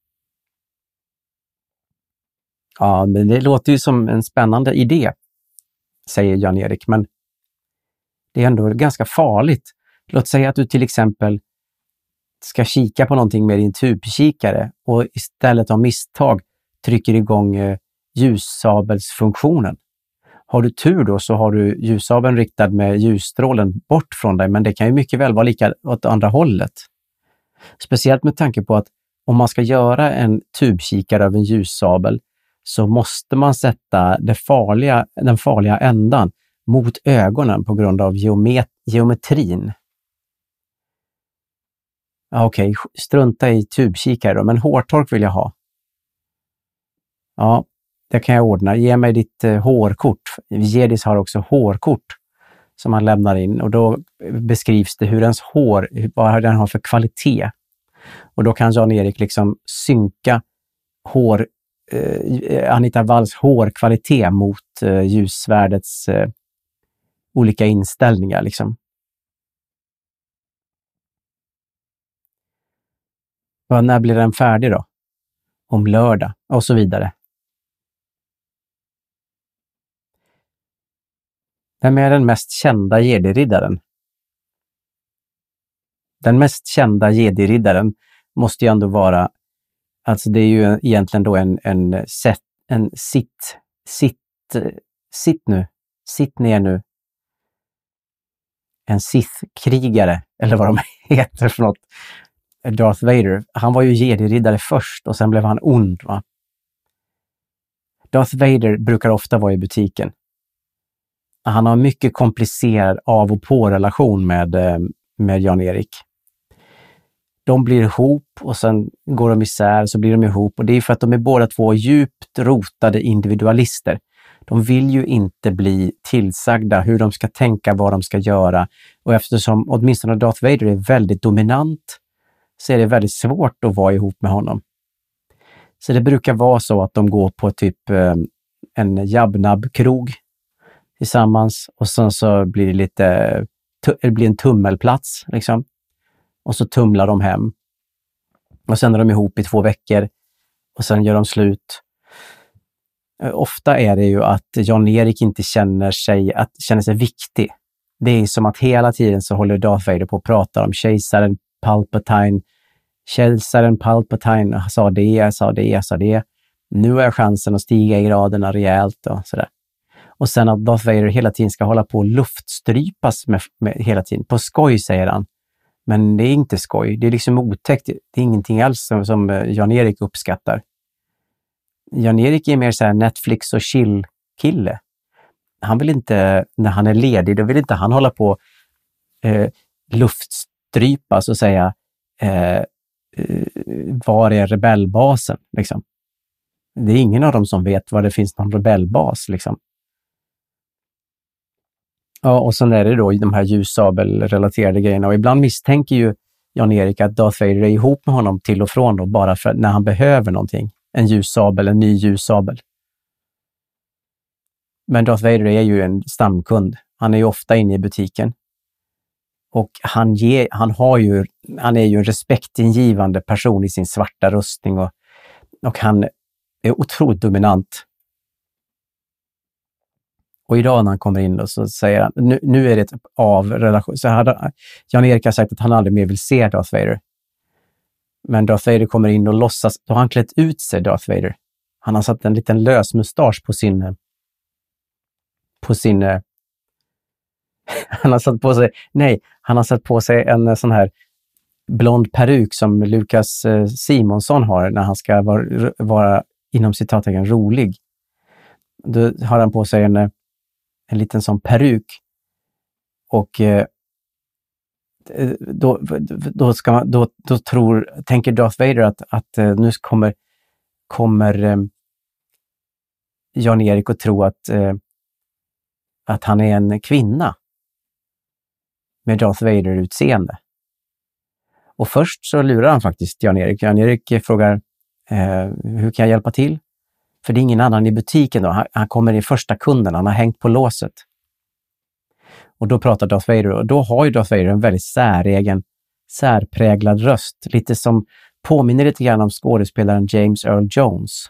Ja, men det låter ju som en spännande idé, säger Jan-Erik, men det är ändå ganska farligt. Låt säga att du till exempel ska kika på någonting med din tubkikare och istället av misstag trycker igång eh, ljussabelsfunktionen. Har du tur då så har du ljussabeln riktad med ljusstrålen bort från dig, men det kan ju mycket väl vara lika åt andra hållet. Speciellt med tanke på att om man ska göra en tubkikare av en ljussabel så måste man sätta det farliga, den farliga ändan mot ögonen på grund av geomet- geometrin. Ja, okej, okay. Strunta i tubkikare då, men hårtork vill jag ha. Ja, det kan jag ordna. Ge mig ditt eh, hårkort. Jedis har också hårkort som man lämnar in och då beskrivs det hur ens hår, vad den har för kvalitet. Och då kan Jan-Erik liksom synka hår, eh, Anita Walls hårkvalitet mot eh, ljusvärdets eh, olika inställningar liksom. Och när blir den färdig då? Om lördag och så vidare. Vem är den mest kända Jedi-riddaren? Den mest kända Jedi-riddaren måste ju ändå vara, alltså det är ju egentligen då en, en, set, en sitt, sitt, sitt nu, sitt ner nu. En Sith-krigare, eller vad de heter för något. Darth Vader, han var ju Jedi-riddare först och sen blev han ond, va? Darth Vader brukar ofta vara i butiken. Han har mycket komplicerad av- och på-relation med, med Jan-Erik. De blir ihop och sen går de isär, så blir de ihop. Och det är för att de är båda två djupt rotade individualister. De vill ju inte bli tillsagda hur de ska tänka, vad de ska göra. Och eftersom åtminstone Darth Vader är väldigt dominant så är det väldigt svårt att vara ihop med honom. Så det brukar vara så att de går på typ eh, en jabbnabb-krog tillsammans och sen så blir det lite det blir en tummelplats liksom. Och så tumlar de hem. Och sen är de ihop i två veckor och sen gör de slut. Ofta är det ju att Jan-Erik inte känner sig att känner sig viktig. Det är som att hela tiden så håller Darth Vader på att prata om kejsaren Palpatine. Kejsaren Palpatine sa det, sa det, sa det. Nu är chansen att stiga i graderna rejält och sådär. Och sen att Darth Vader hela tiden ska hålla på att luftstrypas med, med hela tiden. På skoj säger han. Men det är inte skoj. Det är liksom otäckt. Det är ingenting alls som, som Jan-Erik uppskattar. Jan-Erik är mer så här Netflix och chill-kille. Han vill inte, när han är ledig, då vill inte han hålla på eh, luftstrypas och säga eh, var är rebellbasen liksom. Det är ingen av dem som vet var det finns någon rebellbas liksom. Ja, och sen är det då de här ljussabel-relaterade grejerna och ibland misstänker ju Jan-Erik att Darth Vader är ihop med honom till och från då, bara för när han behöver någonting. En ljussabel, en ny ljussabel. Men Darth Vader är ju en stamkund. Han är ju ofta inne i butiken. Och han, ger, han, har ju, han är ju en respektingivande person i sin svarta rustning och, och han är otroligt dominant. Och idag när han kommer in då så säger han, nu, nu är det ett av relation. Så hade, Jan-Erik har sagt att han aldrig mer vill se Darth Vader. Men Darth Vader kommer in och låtsas, då har han klätt ut sig Darth Vader. Han har satt en liten lös mustasch på sin på sin han har satt på sig, nej, han har satt på sig en sån här blond peruk som Lukas Simonsson har när han ska vara, vara inom citattecken rolig. Då har han på sig en, en liten sån peruk. Och eh, då, då, ska man, då, då tror, tänker Darth Vader att, att eh, nu kommer, kommer eh, Jan-Erik att tro att, eh, att han är en kvinna med Darth Vader-utseende. Och först så lurar han faktiskt Jan-Erik. Jan-Erik frågar, eh, hur kan jag hjälpa till? För det är ingen annan i butiken då. Han, han kommer i första kunden, han har hängt på låset. Och då pratar Darth Vader, och då har ju Darth Vader en väldigt säregen, särpräglad röst. Lite som påminner lite grann om skådespelaren James Earl Jones.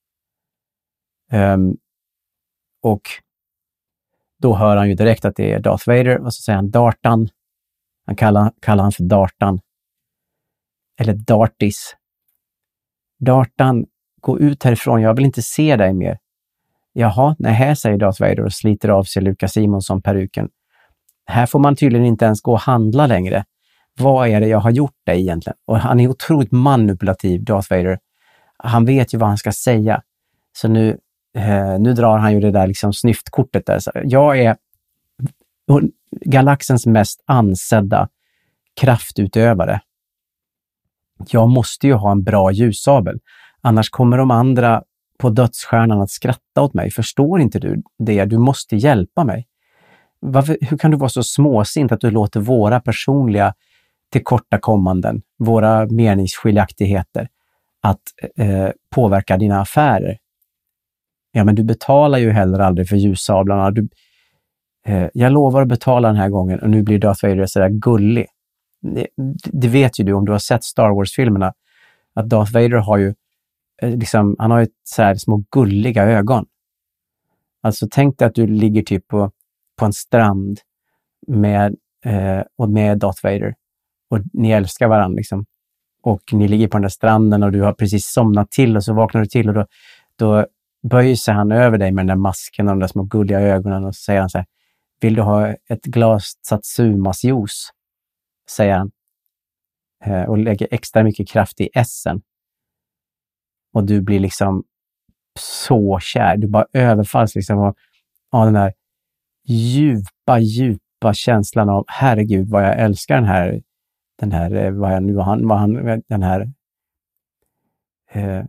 Um, och då hör han ju direkt att det är Darth Vader, och så säger han Dartan. Han kallar, kallar han för Dartan. Eller Dartis. Dartan, gå ut härifrån, jag vill inte se dig mer. Jaha, nej, här säger Darth Vader och sliter av sig Lucas Simonsson-peruken. Här får man tydligen inte ens gå och handla längre. Vad är det jag har gjort dig egentligen? Och han är otroligt manipulativ, Darth Vader. Han vet ju vad han ska säga. Så nu, eh, nu drar han ju det där liksom snyftkortet där. Så jag är galaxens mest ansedda kraftutövare. Jag måste ju ha en bra ljussabel. Annars kommer de andra på dödsstjärnan att skratta åt mig. Förstår inte du det? Du måste hjälpa mig. Varför, hur kan du vara så småsint att du låter våra personliga tillkortakommanden, våra meningsskiljaktigheter att eh, påverka dina affärer? Ja, men du betalar ju heller aldrig för ljussablarna. Du, eh, jag lovar att betala den här gången, och nu blir Darth Vader sådär gullig. Det, det vet ju du om du har sett Star Wars-filmerna, att Darth Vader har ju eh, liksom, han har ju så här små gulliga ögon. Alltså tänk dig att du ligger typ på på en strand med, eh, och med Darth Vader. Och ni älskar varandra liksom. Och ni ligger på den där stranden och du har precis somnat till, och så vaknar du till, och då, då böjer sig han över dig med den där masken och de där små gulliga ögonen, och så säger han så här: vill du ha ett glas Satsumas juice? Säger han. Eh, och lägger extra mycket kraft i essen. Och du blir liksom så kär. Du bara överfalls liksom av, av den här djupa, djupa känslan av herregud vad jag älskar den här, den här, vad jag nu vad han, vad han, den här eh,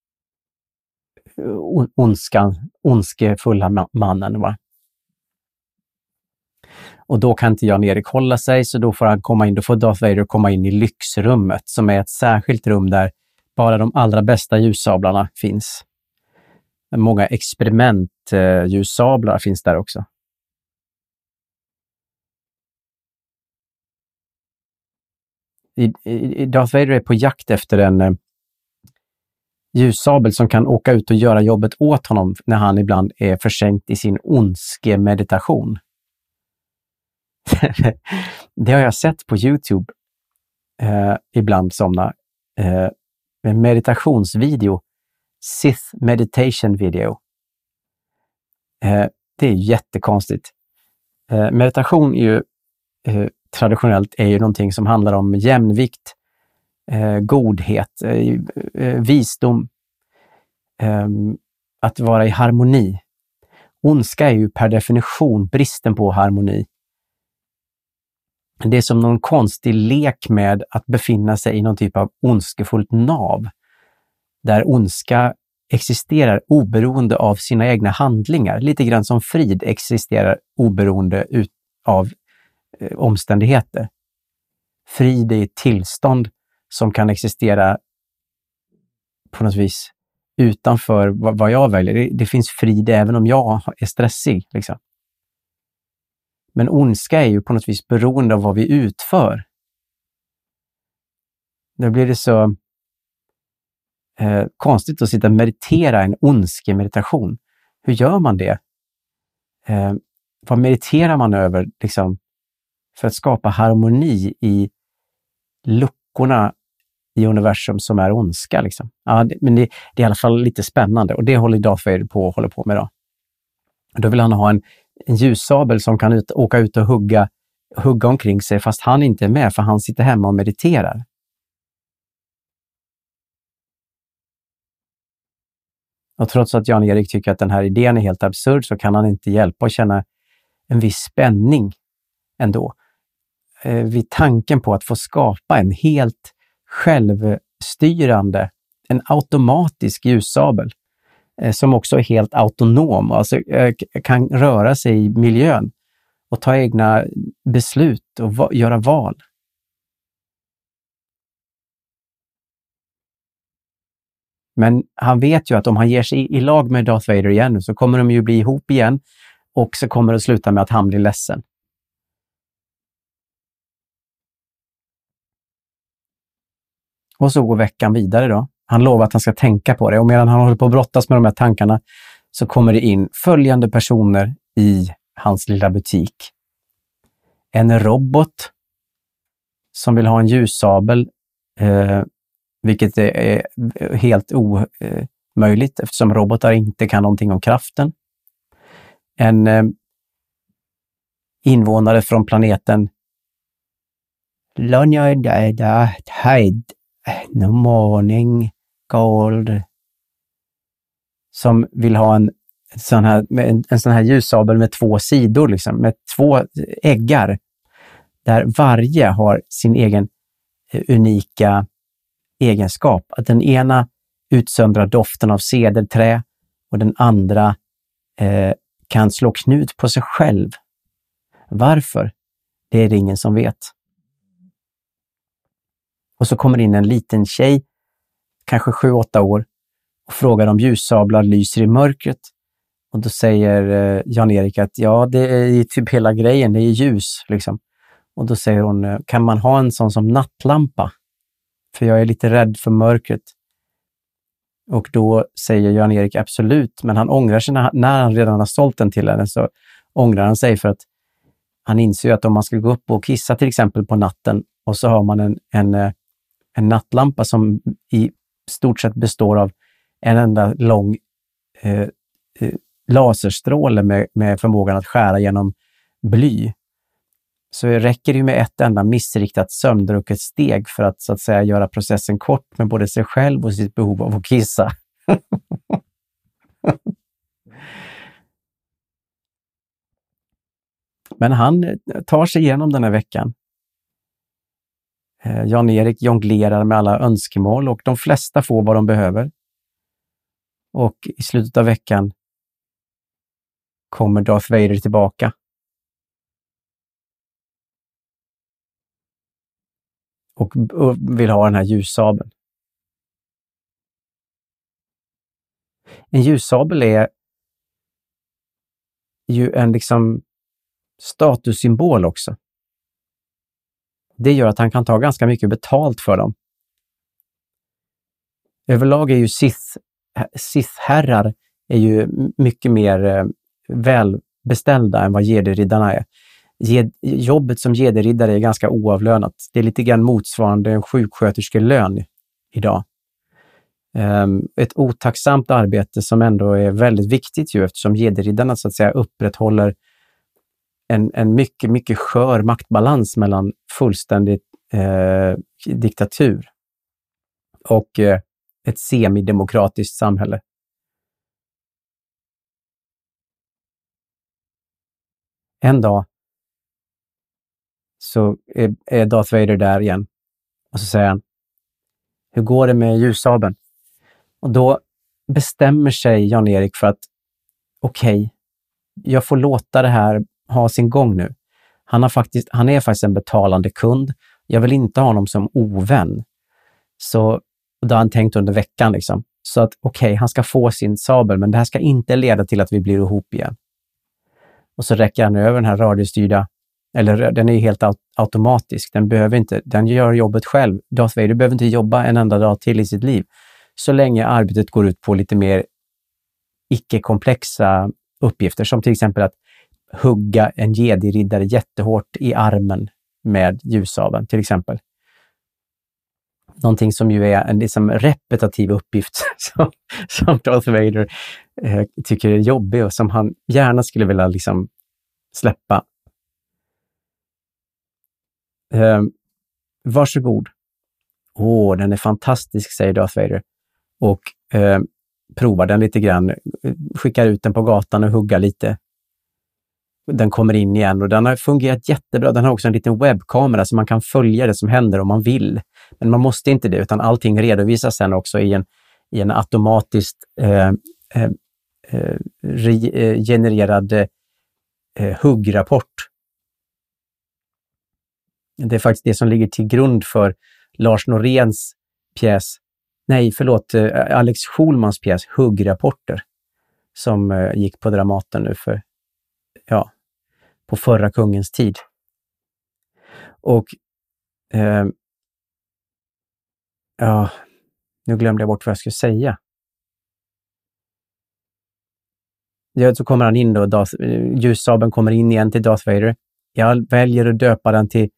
ondskan, ondskefulla mannen, va? Och då kan inte Jan-Erik hålla sig, så då får han komma in, då får Darth Vader komma in i lyxrummet, som är ett särskilt rum där bara de allra bästa ljussablarna finns. Många experimentljussablar finns där också. I, i, Darth Vader är på jakt efter en eh, ljussabel som kan åka ut och göra jobbet åt honom när han ibland är försänkt i sin ondske meditation. Det har jag sett på YouTube eh, ibland, somna eh, en meditationsvideo, Sith meditation video. Eh, det är jättekonstigt. Eh, meditation är ju eh, traditionellt är ju någonting som handlar om jämvikt, eh, godhet, eh, eh, visdom, eh, att vara i harmoni. Ondska är ju per definition bristen på harmoni. Det är som någon konstig lek med att befinna sig i någon typ av ondskefullt nav, där ondska existerar oberoende av sina egna handlingar. Lite grann som frid existerar oberoende ut av eh, omständigheter. Frid är ett tillstånd som kan existera på något vis utanför vad, vad jag väljer. Det, det finns frid även om jag är stressig, liksom. Men ondska är ju på något vis beroende av vad vi utför. Då blir det så eh, konstigt att sitta och meditera en ondske-meditation. Hur gör man det? Eh, vad mediterar man över liksom, för att skapa harmoni i luckorna i universum som är ondska? Liksom? Ja, det, men det, det är i alla fall lite spännande, och det håller Darth Vader på och håller på med då. Då vill han ha en En ljussabel som kan ut, åka ut och hugga, hugga omkring sig fast han inte är med, för han sitter hemma och mediterar. Och trots att Jan-Erik tycker att den här idén är helt absurd, så kan han inte hjälpa att känna en viss spänning ändå eh, vid tanken på att få skapa en helt självstyrande, en automatisk ljussabel eh, som också är helt autonom, alltså eh, kan röra sig i miljön och ta egna beslut och va- göra val. Men han vet ju att om han ger sig i, i lag med Darth Vader igen så kommer de ju bli ihop igen och så kommer det sluta med att han blir ledsen. Och så går veckan vidare då. Han lovar att han ska tänka på det och medan han håller på att brottas med de här tankarna så kommer det in följande personer i hans lilla butik. En robot som vill ha en ljussabel, eh, vilket är helt omöjligt eftersom robotar inte kan någonting om kraften. En eh, invånare från planeten Lonjada Tide No Morning Gold som vill ha en sån här, en, en sån här ljussabel med två sidor, liksom, med två äggar där varje har sin egen eh, unika egenskap. Att den ena utsöndrar doften av cederträ och den andra eh, kan slå knut på sig själv. Varför? Det är det ingen som vet. Och så kommer in en liten tjej, kanske sju åtta år, och frågar om ljussablar lyser i mörkret. Och då säger eh, Jan-Erik att ja, det är typ hela grejen, det är ljus liksom. Och då säger hon, kan man ha en sån som nattlampa? För jag är lite rädd för mörkret. Och då säger Jan-Erik absolut, men han ångrar sig när, när han redan har sålt den till henne, så ångrar han sig för att han inser att om man ska gå upp och kissa till exempel på natten och så har man en, en, en nattlampa som i stort sett består av en enda lång eh, eh, laserstråle med, med förmågan att skära genom bly, så räcker det ju med ett enda missriktat sömndrucket steg för att så att säga göra processen kort med både sig själv och sitt behov av att kissa. Men han tar sig igenom den här veckan. Eh, Jan-Erik jonglerar med alla önskemål och de flesta får vad de behöver. Och i slutet av veckan kommer Darth Vader tillbaka. Och, och vill ha den här ljussabeln. En ljussabel är ju en liksom statussymbol också. Det gör att han kan ta ganska mycket betalt för dem. Överlag är ju Sith, Sith-herrar är ju mycket mer eh, välbeställda än vad Jedi-riddarna är. Jed, jobbet som Jedi-riddare är ganska oavlönat. Det är lite grann motsvarande en sjuksköterskelön idag. Um, ett otacksamt arbete som ändå är väldigt viktigt ju, eftersom Jedi-riddarna så att säga upprätthåller en, en mycket, mycket skör maktbalans mellan fullständigt eh, diktatur och eh, ett semidemokratiskt samhälle. En dag så är, är Darth Vader där igen och så säger han: hur går det med ljussabeln? Och då bestämmer sig Jan-Erik för att okej, okay, jag får låta det här ha sin gång nu. Han, har faktiskt, han är faktiskt en betalande kund. Jag vill inte ha honom som ovän. Så då har han tänkt under veckan liksom. Så att okej, okay, han ska få sin sabel, men det här ska inte leda till att vi blir ihop igen. Och så räcker han över den här radiostyrda, eller den är ju helt aut- automatisk. Den behöver inte, den gör jobbet själv. Darth Vader behöver inte jobba en enda dag till i sitt liv. Så länge arbetet går ut på lite mer icke-komplexa uppgifter, som till exempel att hugga en jedi-riddare jättehårt i armen med ljussabeln till exempel. Någonting som ju är en liksom repetitiv uppgift som, som Darth Vader eh, tycker är jobbig och som han gärna skulle vilja liksom släppa. Eh, varsågod. Åh, den är fantastisk, säger Darth Vader. Och eh, provar den lite grann. Skickar ut den på gatan och huggar lite. den kommer in igen och den har fungerat jättebra. Den har också en liten webbkamera så man kan följa det som händer om man vill. Men man måste inte det, utan allting redovisas sen också i en, i en automatiskt eh, eh, eh, re, eh, genererad eh, huggrapport. Det är faktiskt det som ligger till grund för Lars Noréns pjäs, nej förlåt, eh, Alex Schulmans pjäs Huggrapporter som eh, gick på Dramaten nu för, ja, på förra kungens tid. Och eh, ja, nu glömde jag bort vad jag skulle säga. Ja, så kommer han in då, Darth, ljussabeln kommer in igen till Darth Vader. Jag väljer att döpa den till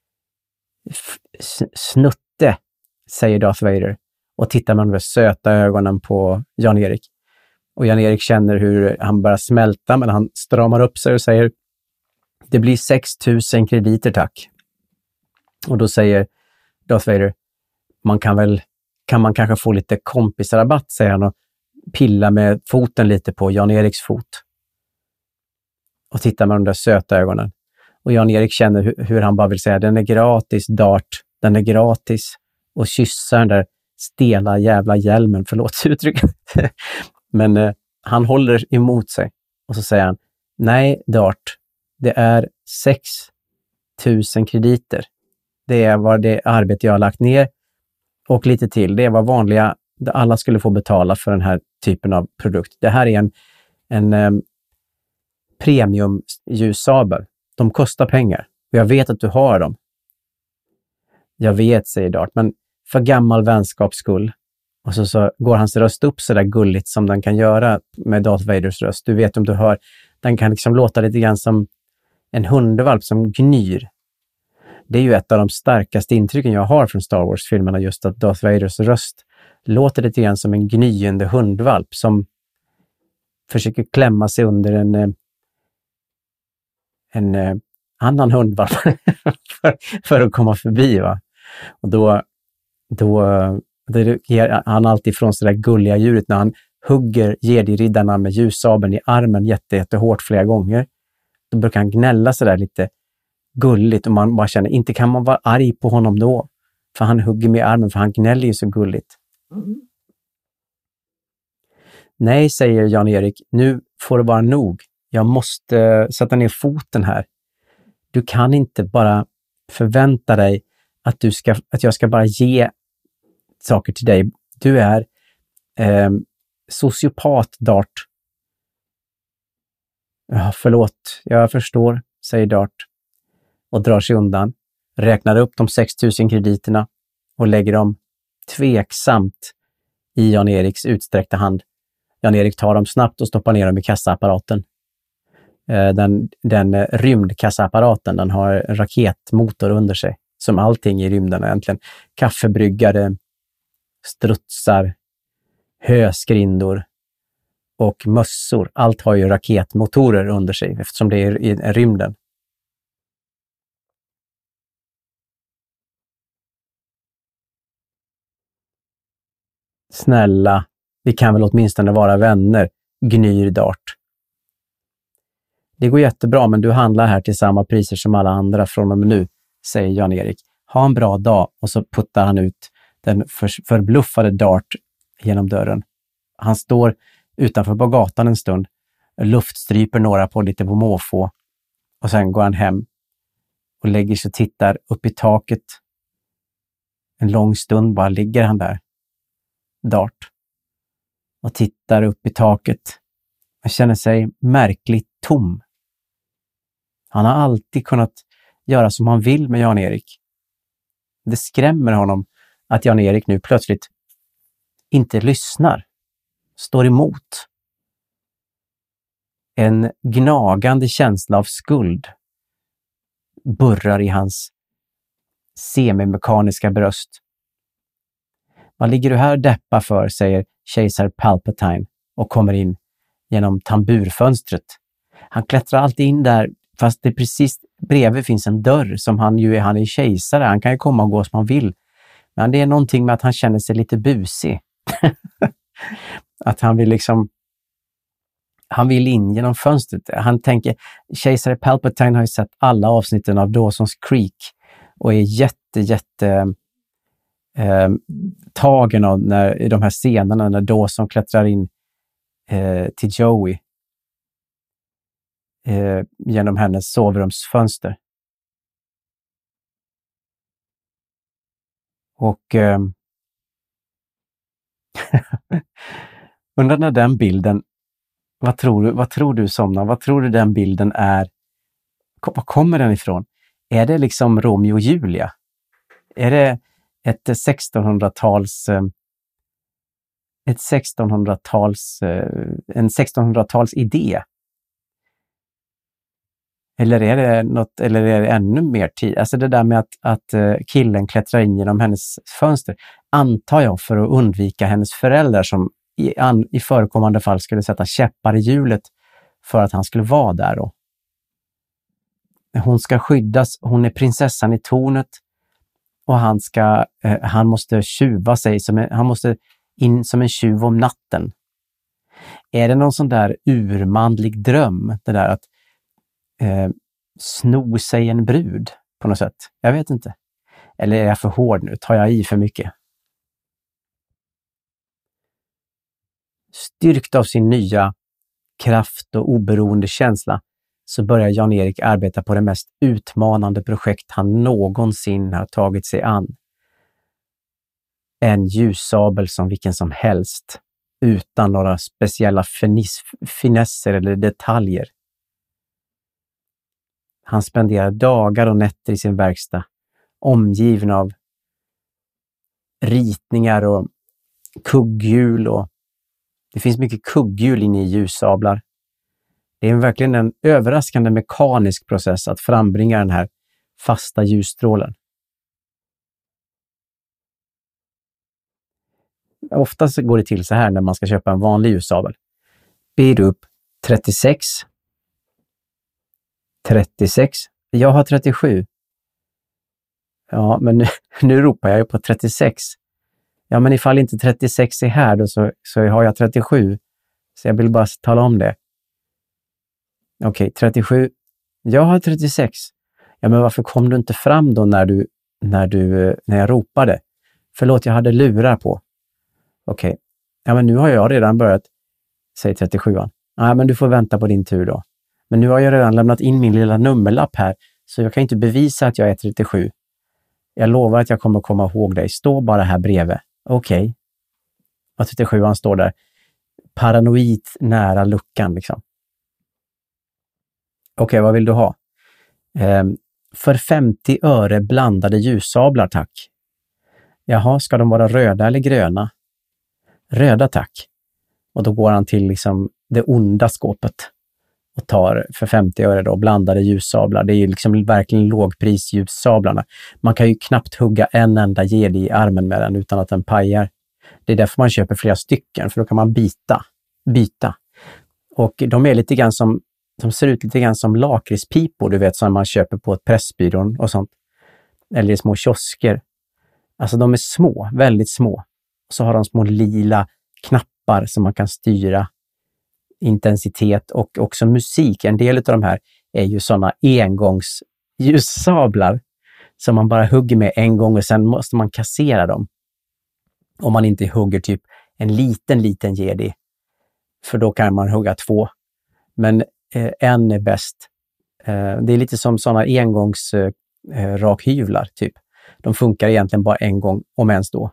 f- Snutte, säger Darth Vader. Och tittar med de söta ögonen på Jan-Erik. Och Jan-Erik känner hur han börjar smälta, men han stramar upp sig och säger: det blir sex tusen krediter, tack. Och då säger Darth Vader: man kan väl, kan man kanske få lite kompisrabatt, säger han och pilla med foten lite på Jan-Eriks fot. Och tittar med de där söta ögonen. Och Jan-Erik känner hur, hur han bara vill säga: den är gratis, Dart, den är gratis. Och kyssa den där stela jävla hjälmen, förlåt uttrycket. Men eh, han håller emot sig. Och så säger han: nej, Dart, det är sex tusen krediter. Det är vad det arbete jag har lagt ner. Och lite till. Det är vad vanliga, alla skulle få betala för den här typen av produkt. Det här är en, en eh, premium ljussabel. De kostar pengar. Och jag vet att du har dem. Jag vet, säger Dart, men för gammal vänskaps skull. Och så, så går hans röst upp så där gulligt som den kan göra med Darth Vaders röst. Du vet om du hör, den kan liksom låta lite grann som en hundvalp som gnyr. Det är ju ett av de starkaste intrycken jag har från Star Wars-filmerna, just att Darth Vaders röst låter lite grann som en gnyende hundvalp som försöker klämma sig under en en, en annan hundvalp för, för att komma förbi, va? Och då då det ger han alltid ifrån sig det där gulliga djuret när han hugger Jedi-riddarna med ljussabeln i armen jätte, jättehårt flera gånger. Då brukar han gnälla så där lite gulligt och man bara känner, inte kan man vara arg på honom då. För han hugger med armen, för han gnäller ju så gulligt. Mm. Nej, säger Jan-Erik, nu får det vara nog. Jag måste sätta ner foten här. Du kan inte bara förvänta dig att, du ska, att jag ska bara ge saker till dig. Du är eh, sociopat, Dart. Ja, förlåt, jag förstår, säger Dart. Och drar sig undan. Räknar upp de sex tusen krediterna och lägger dem tveksamt i Jan-Eriks utsträckta hand. Jan-Erik tar dem snabbt och stoppar ner dem i kassaapparaten. Den, den rymdkassaapparaten, den har en raketmotor under sig. Som allting i rymden egentligen. Kaffebryggare, strutsar, höskrindor och mössor. Allt har ju raketmotorer under sig eftersom det är i rymden. Snälla, vi kan väl åtminstone vara vänner, gnyr Dart. Det går jättebra, men du handlar här till samma priser som alla andra från och med nu, säger Jan-Erik. Ha en bra dag, och så puttar han ut den för, förbluffade Dart genom dörren. Han står utanför på gatan en stund, luftstryper några på lite på måfå och sen går han hem och lägger sig och tittar upp i taket. En lång stund bara ligger han där, Dart, och tittar upp i taket. Han känner sig märkligt tom. Han har alltid kunnat göra som han vill med Jan-Erik. Det skrämmer honom att Jan-Erik nu plötsligt inte lyssnar, står emot. En gnagande känsla av skuld burrar i hans semimekaniska bröst. Vad ligger du här deppa för, säger kejsar Palpatine och kommer in genom tamburfönstret. Han klättrar alltid in där, fast det precis bredvid finns en dörr som han ju är, han är kejsare. Han kan ju komma och gå som han vill. Men det är någonting med att han känner sig lite busig. Att han vill liksom Han vill in genom fönstret. Han tänker, kejsare Palpatine har ju sett alla avsnitten av Dawson's Creek och är jätte, jätte eh, tagen av när, i de här scenerna när Dawson klättrar in eh, till Joey eh, genom hennes sovrumsfönster. Och eh, undrar när den bilden, vad tror du, vad tror du Somna, vad tror du den bilden är, var kommer den ifrån? Är det liksom Romeo och Julia? Är det ett sextonhundratals ett sextonhundratals en sextonhundratals idé? Eller är det något, eller är det ännu mer tid? Alltså det där med att, att killen klättrar in genom hennes fönster, antar jag för att undvika hennes föräldrar som i, an, i förekommande fall skulle sätta käppar i hjulet för att han skulle vara där då. Hon ska skyddas, hon är prinsessan i tornet och han ska, eh, han måste tjuva sig, som en, han måste in som en tjuv om natten. Är det någon sån där urmanlig dröm, det där att eh, sno sig en brud på något sätt? Jag vet inte. Eller är jag för hård nu? Tar jag i för mycket? Styrkt av sin nya kraft och oberoende känsla så börjar Jan-Erik arbeta på det mest utmanande projekt han någonsin har tagit sig an. En ljussabel som vilken som helst, utan några speciella finis- finesser eller detaljer. Han spenderar dagar och nätter i sin verkstad, omgiven av ritningar och kugghjul, och det finns mycket kugghjul inne i ljussablar. Det är verkligen en överraskande mekanisk process att frambringa den här fasta ljusstrålen. Oftast går det till så här när man ska köpa en vanlig ljussabel. Bid upp trettiosex. trettiosex. Jag har trettiosju. Ja, men nu, nu ropar jag ju på trettiosex. Ja, men ifall inte trettiosex är här då så, så har jag trettiosju. Så jag vill bara tala om det. Okej, okay, trettiosju. Jag har trettiosex. Ja, men varför kom du inte fram då när du, när du, när jag ropade? Förlåt, jag hade lurar på. Okej. Okay. Ja, men nu har jag redan börjat, säger trettiosjuan. Nej, men du får vänta på din tur då. Men nu har jag redan lämnat in min lilla nummerlapp här, så jag kan inte bevisa att jag är trettiosju. Jag lovar att jag kommer komma ihåg dig. Stå bara här bredvid. Okej. Okay. Och trettiosjuan står där. Paranoid nära luckan liksom. Okej, okay, vad vill du ha? Ehm, för femtio öre blandade ljussablar, tack. Jaha, ska de vara röda eller gröna? Röda, tack. Och då går han till liksom det onda skåpet och tar för femtio öre då blandade ljussablar. Det är ju liksom verkligen lågprisljussablarna. Man kan ju knappt hugga en enda jedi i armen med den utan att den pajar. Det är därför man köper flera stycken, för då kan man byta. byta. Och de är lite grann som, de ser ut lite grann som lakritspipor, du vet, som man köper på ett Pressbyrån och sånt. Eller i små kiosker. Alltså de är små, väldigt små. Så har de små lila knappar som man kan styra intensitet och också musik. En del av de här är ju sådana engångsljussablar som man bara hugger med en gång och sen måste man kassera dem. Om man inte hugger typ en liten, liten jedi. För då kan man hugga två. Men eh, en är bäst. Eh, det är lite som sådana engångs eh, rakhyvlar typ. De funkar egentligen bara en gång, om ens då.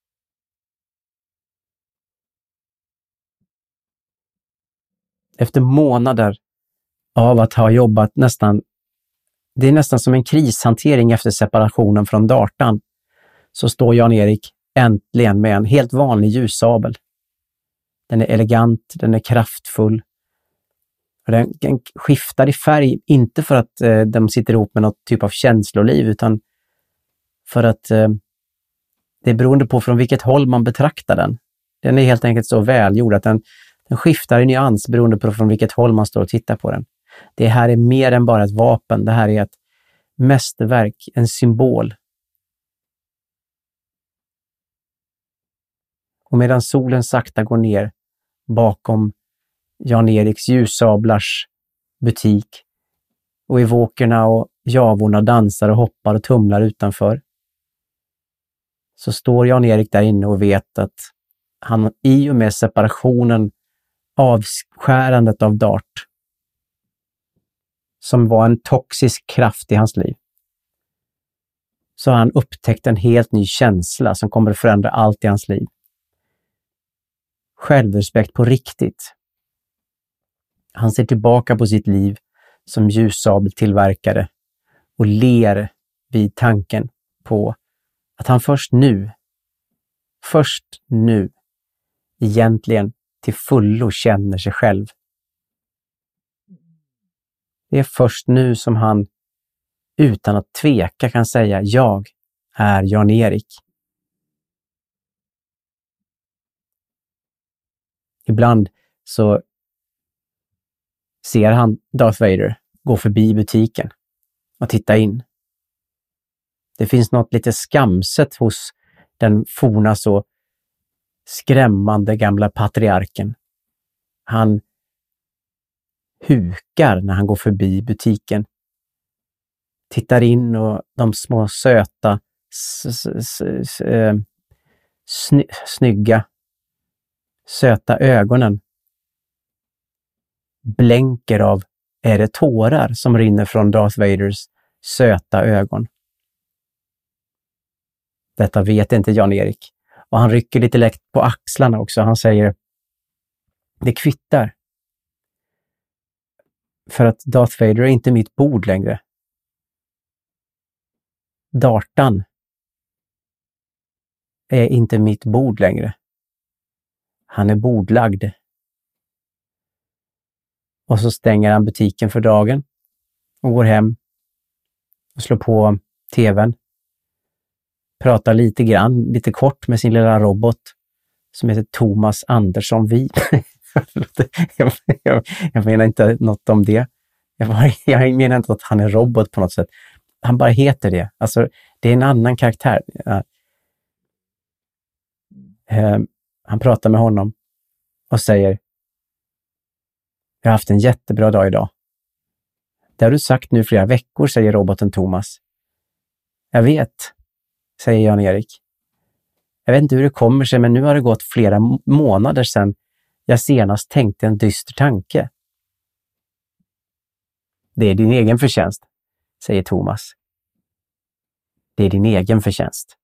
Efter månader av att ha jobbat nästan, det är nästan som en krishantering efter separationen från Dartan, så står Jan-Erik äntligen med en helt vanlig ljussabel. Den är elegant, den är kraftfull. Och den, den skiftar i färg, inte för att eh, de sitter ihop med något typ av känsloliv, utan för att eh, det är beroende på från vilket håll man betraktar den. Den är helt enkelt så välgjord att den, den skiftar i nyans beroende på från vilket håll man står och tittar på den. Det här är mer än bara ett vapen. Det här är ett mästerverk, en symbol. Och medan solen sakta går ner bakom Jan-Eriks ljussablars butik och evokerna och javorna dansar och hoppar och tumlar utanför. Så står Jan-Erik där inne och vet att han i och med separationen, avskärandet av Dart, som var en toxisk kraft i hans liv, så har han upptäckt en helt ny känsla som kommer att förändra allt i hans liv. Självrespekt på riktigt. Han ser tillbaka på sitt liv som ljussabeltillverkare och ler vid tanken på att han först nu, först nu, egentligen till fullo känner sig själv. Det är först nu som han utan att tveka kan säga: jag är Jan-Erik. Ibland så ser han Darth Vader gå förbi butiken och titta in. Det finns något lite skamset hos den forna så skrämmande gamla patriarken. Han hukar när han går förbi butiken. Tittar in och de små söta, s- s- s- eh, sny- snygga, söta ögonen blänker av, är det tårar som rinner från Darth Vaders söta ögon? Detta vet inte Jan-Erik. Och han rycker lite lätt på axlarna också. Han säger: det kvittar. För att Darth Vader är inte mitt bord längre. Dartan är inte mitt bord längre. Han är bordlagd. Och så stänger han butiken för dagen och går hem och slår på tvn. Pratar lite grann, lite kort med sin lilla robot som heter Thomas Andersson Vi. jag, jag, jag menar inte något om det. Jag, bara, jag menar inte att han är robot på något sätt. Han bara heter det. Alltså, det är en annan karaktär. Uh, uh, han pratar med honom och säger: jag har haft en jättebra dag idag. Det har du sagt nu flera veckor, säger roboten Thomas. Jag vet, säger Jan-Erik. Jag vet inte hur det kommer sig, men nu har det gått flera månader sedan jag senast tänkte en dyster tanke. Det är din egen förtjänst, säger Thomas. Det är din egen förtjänst.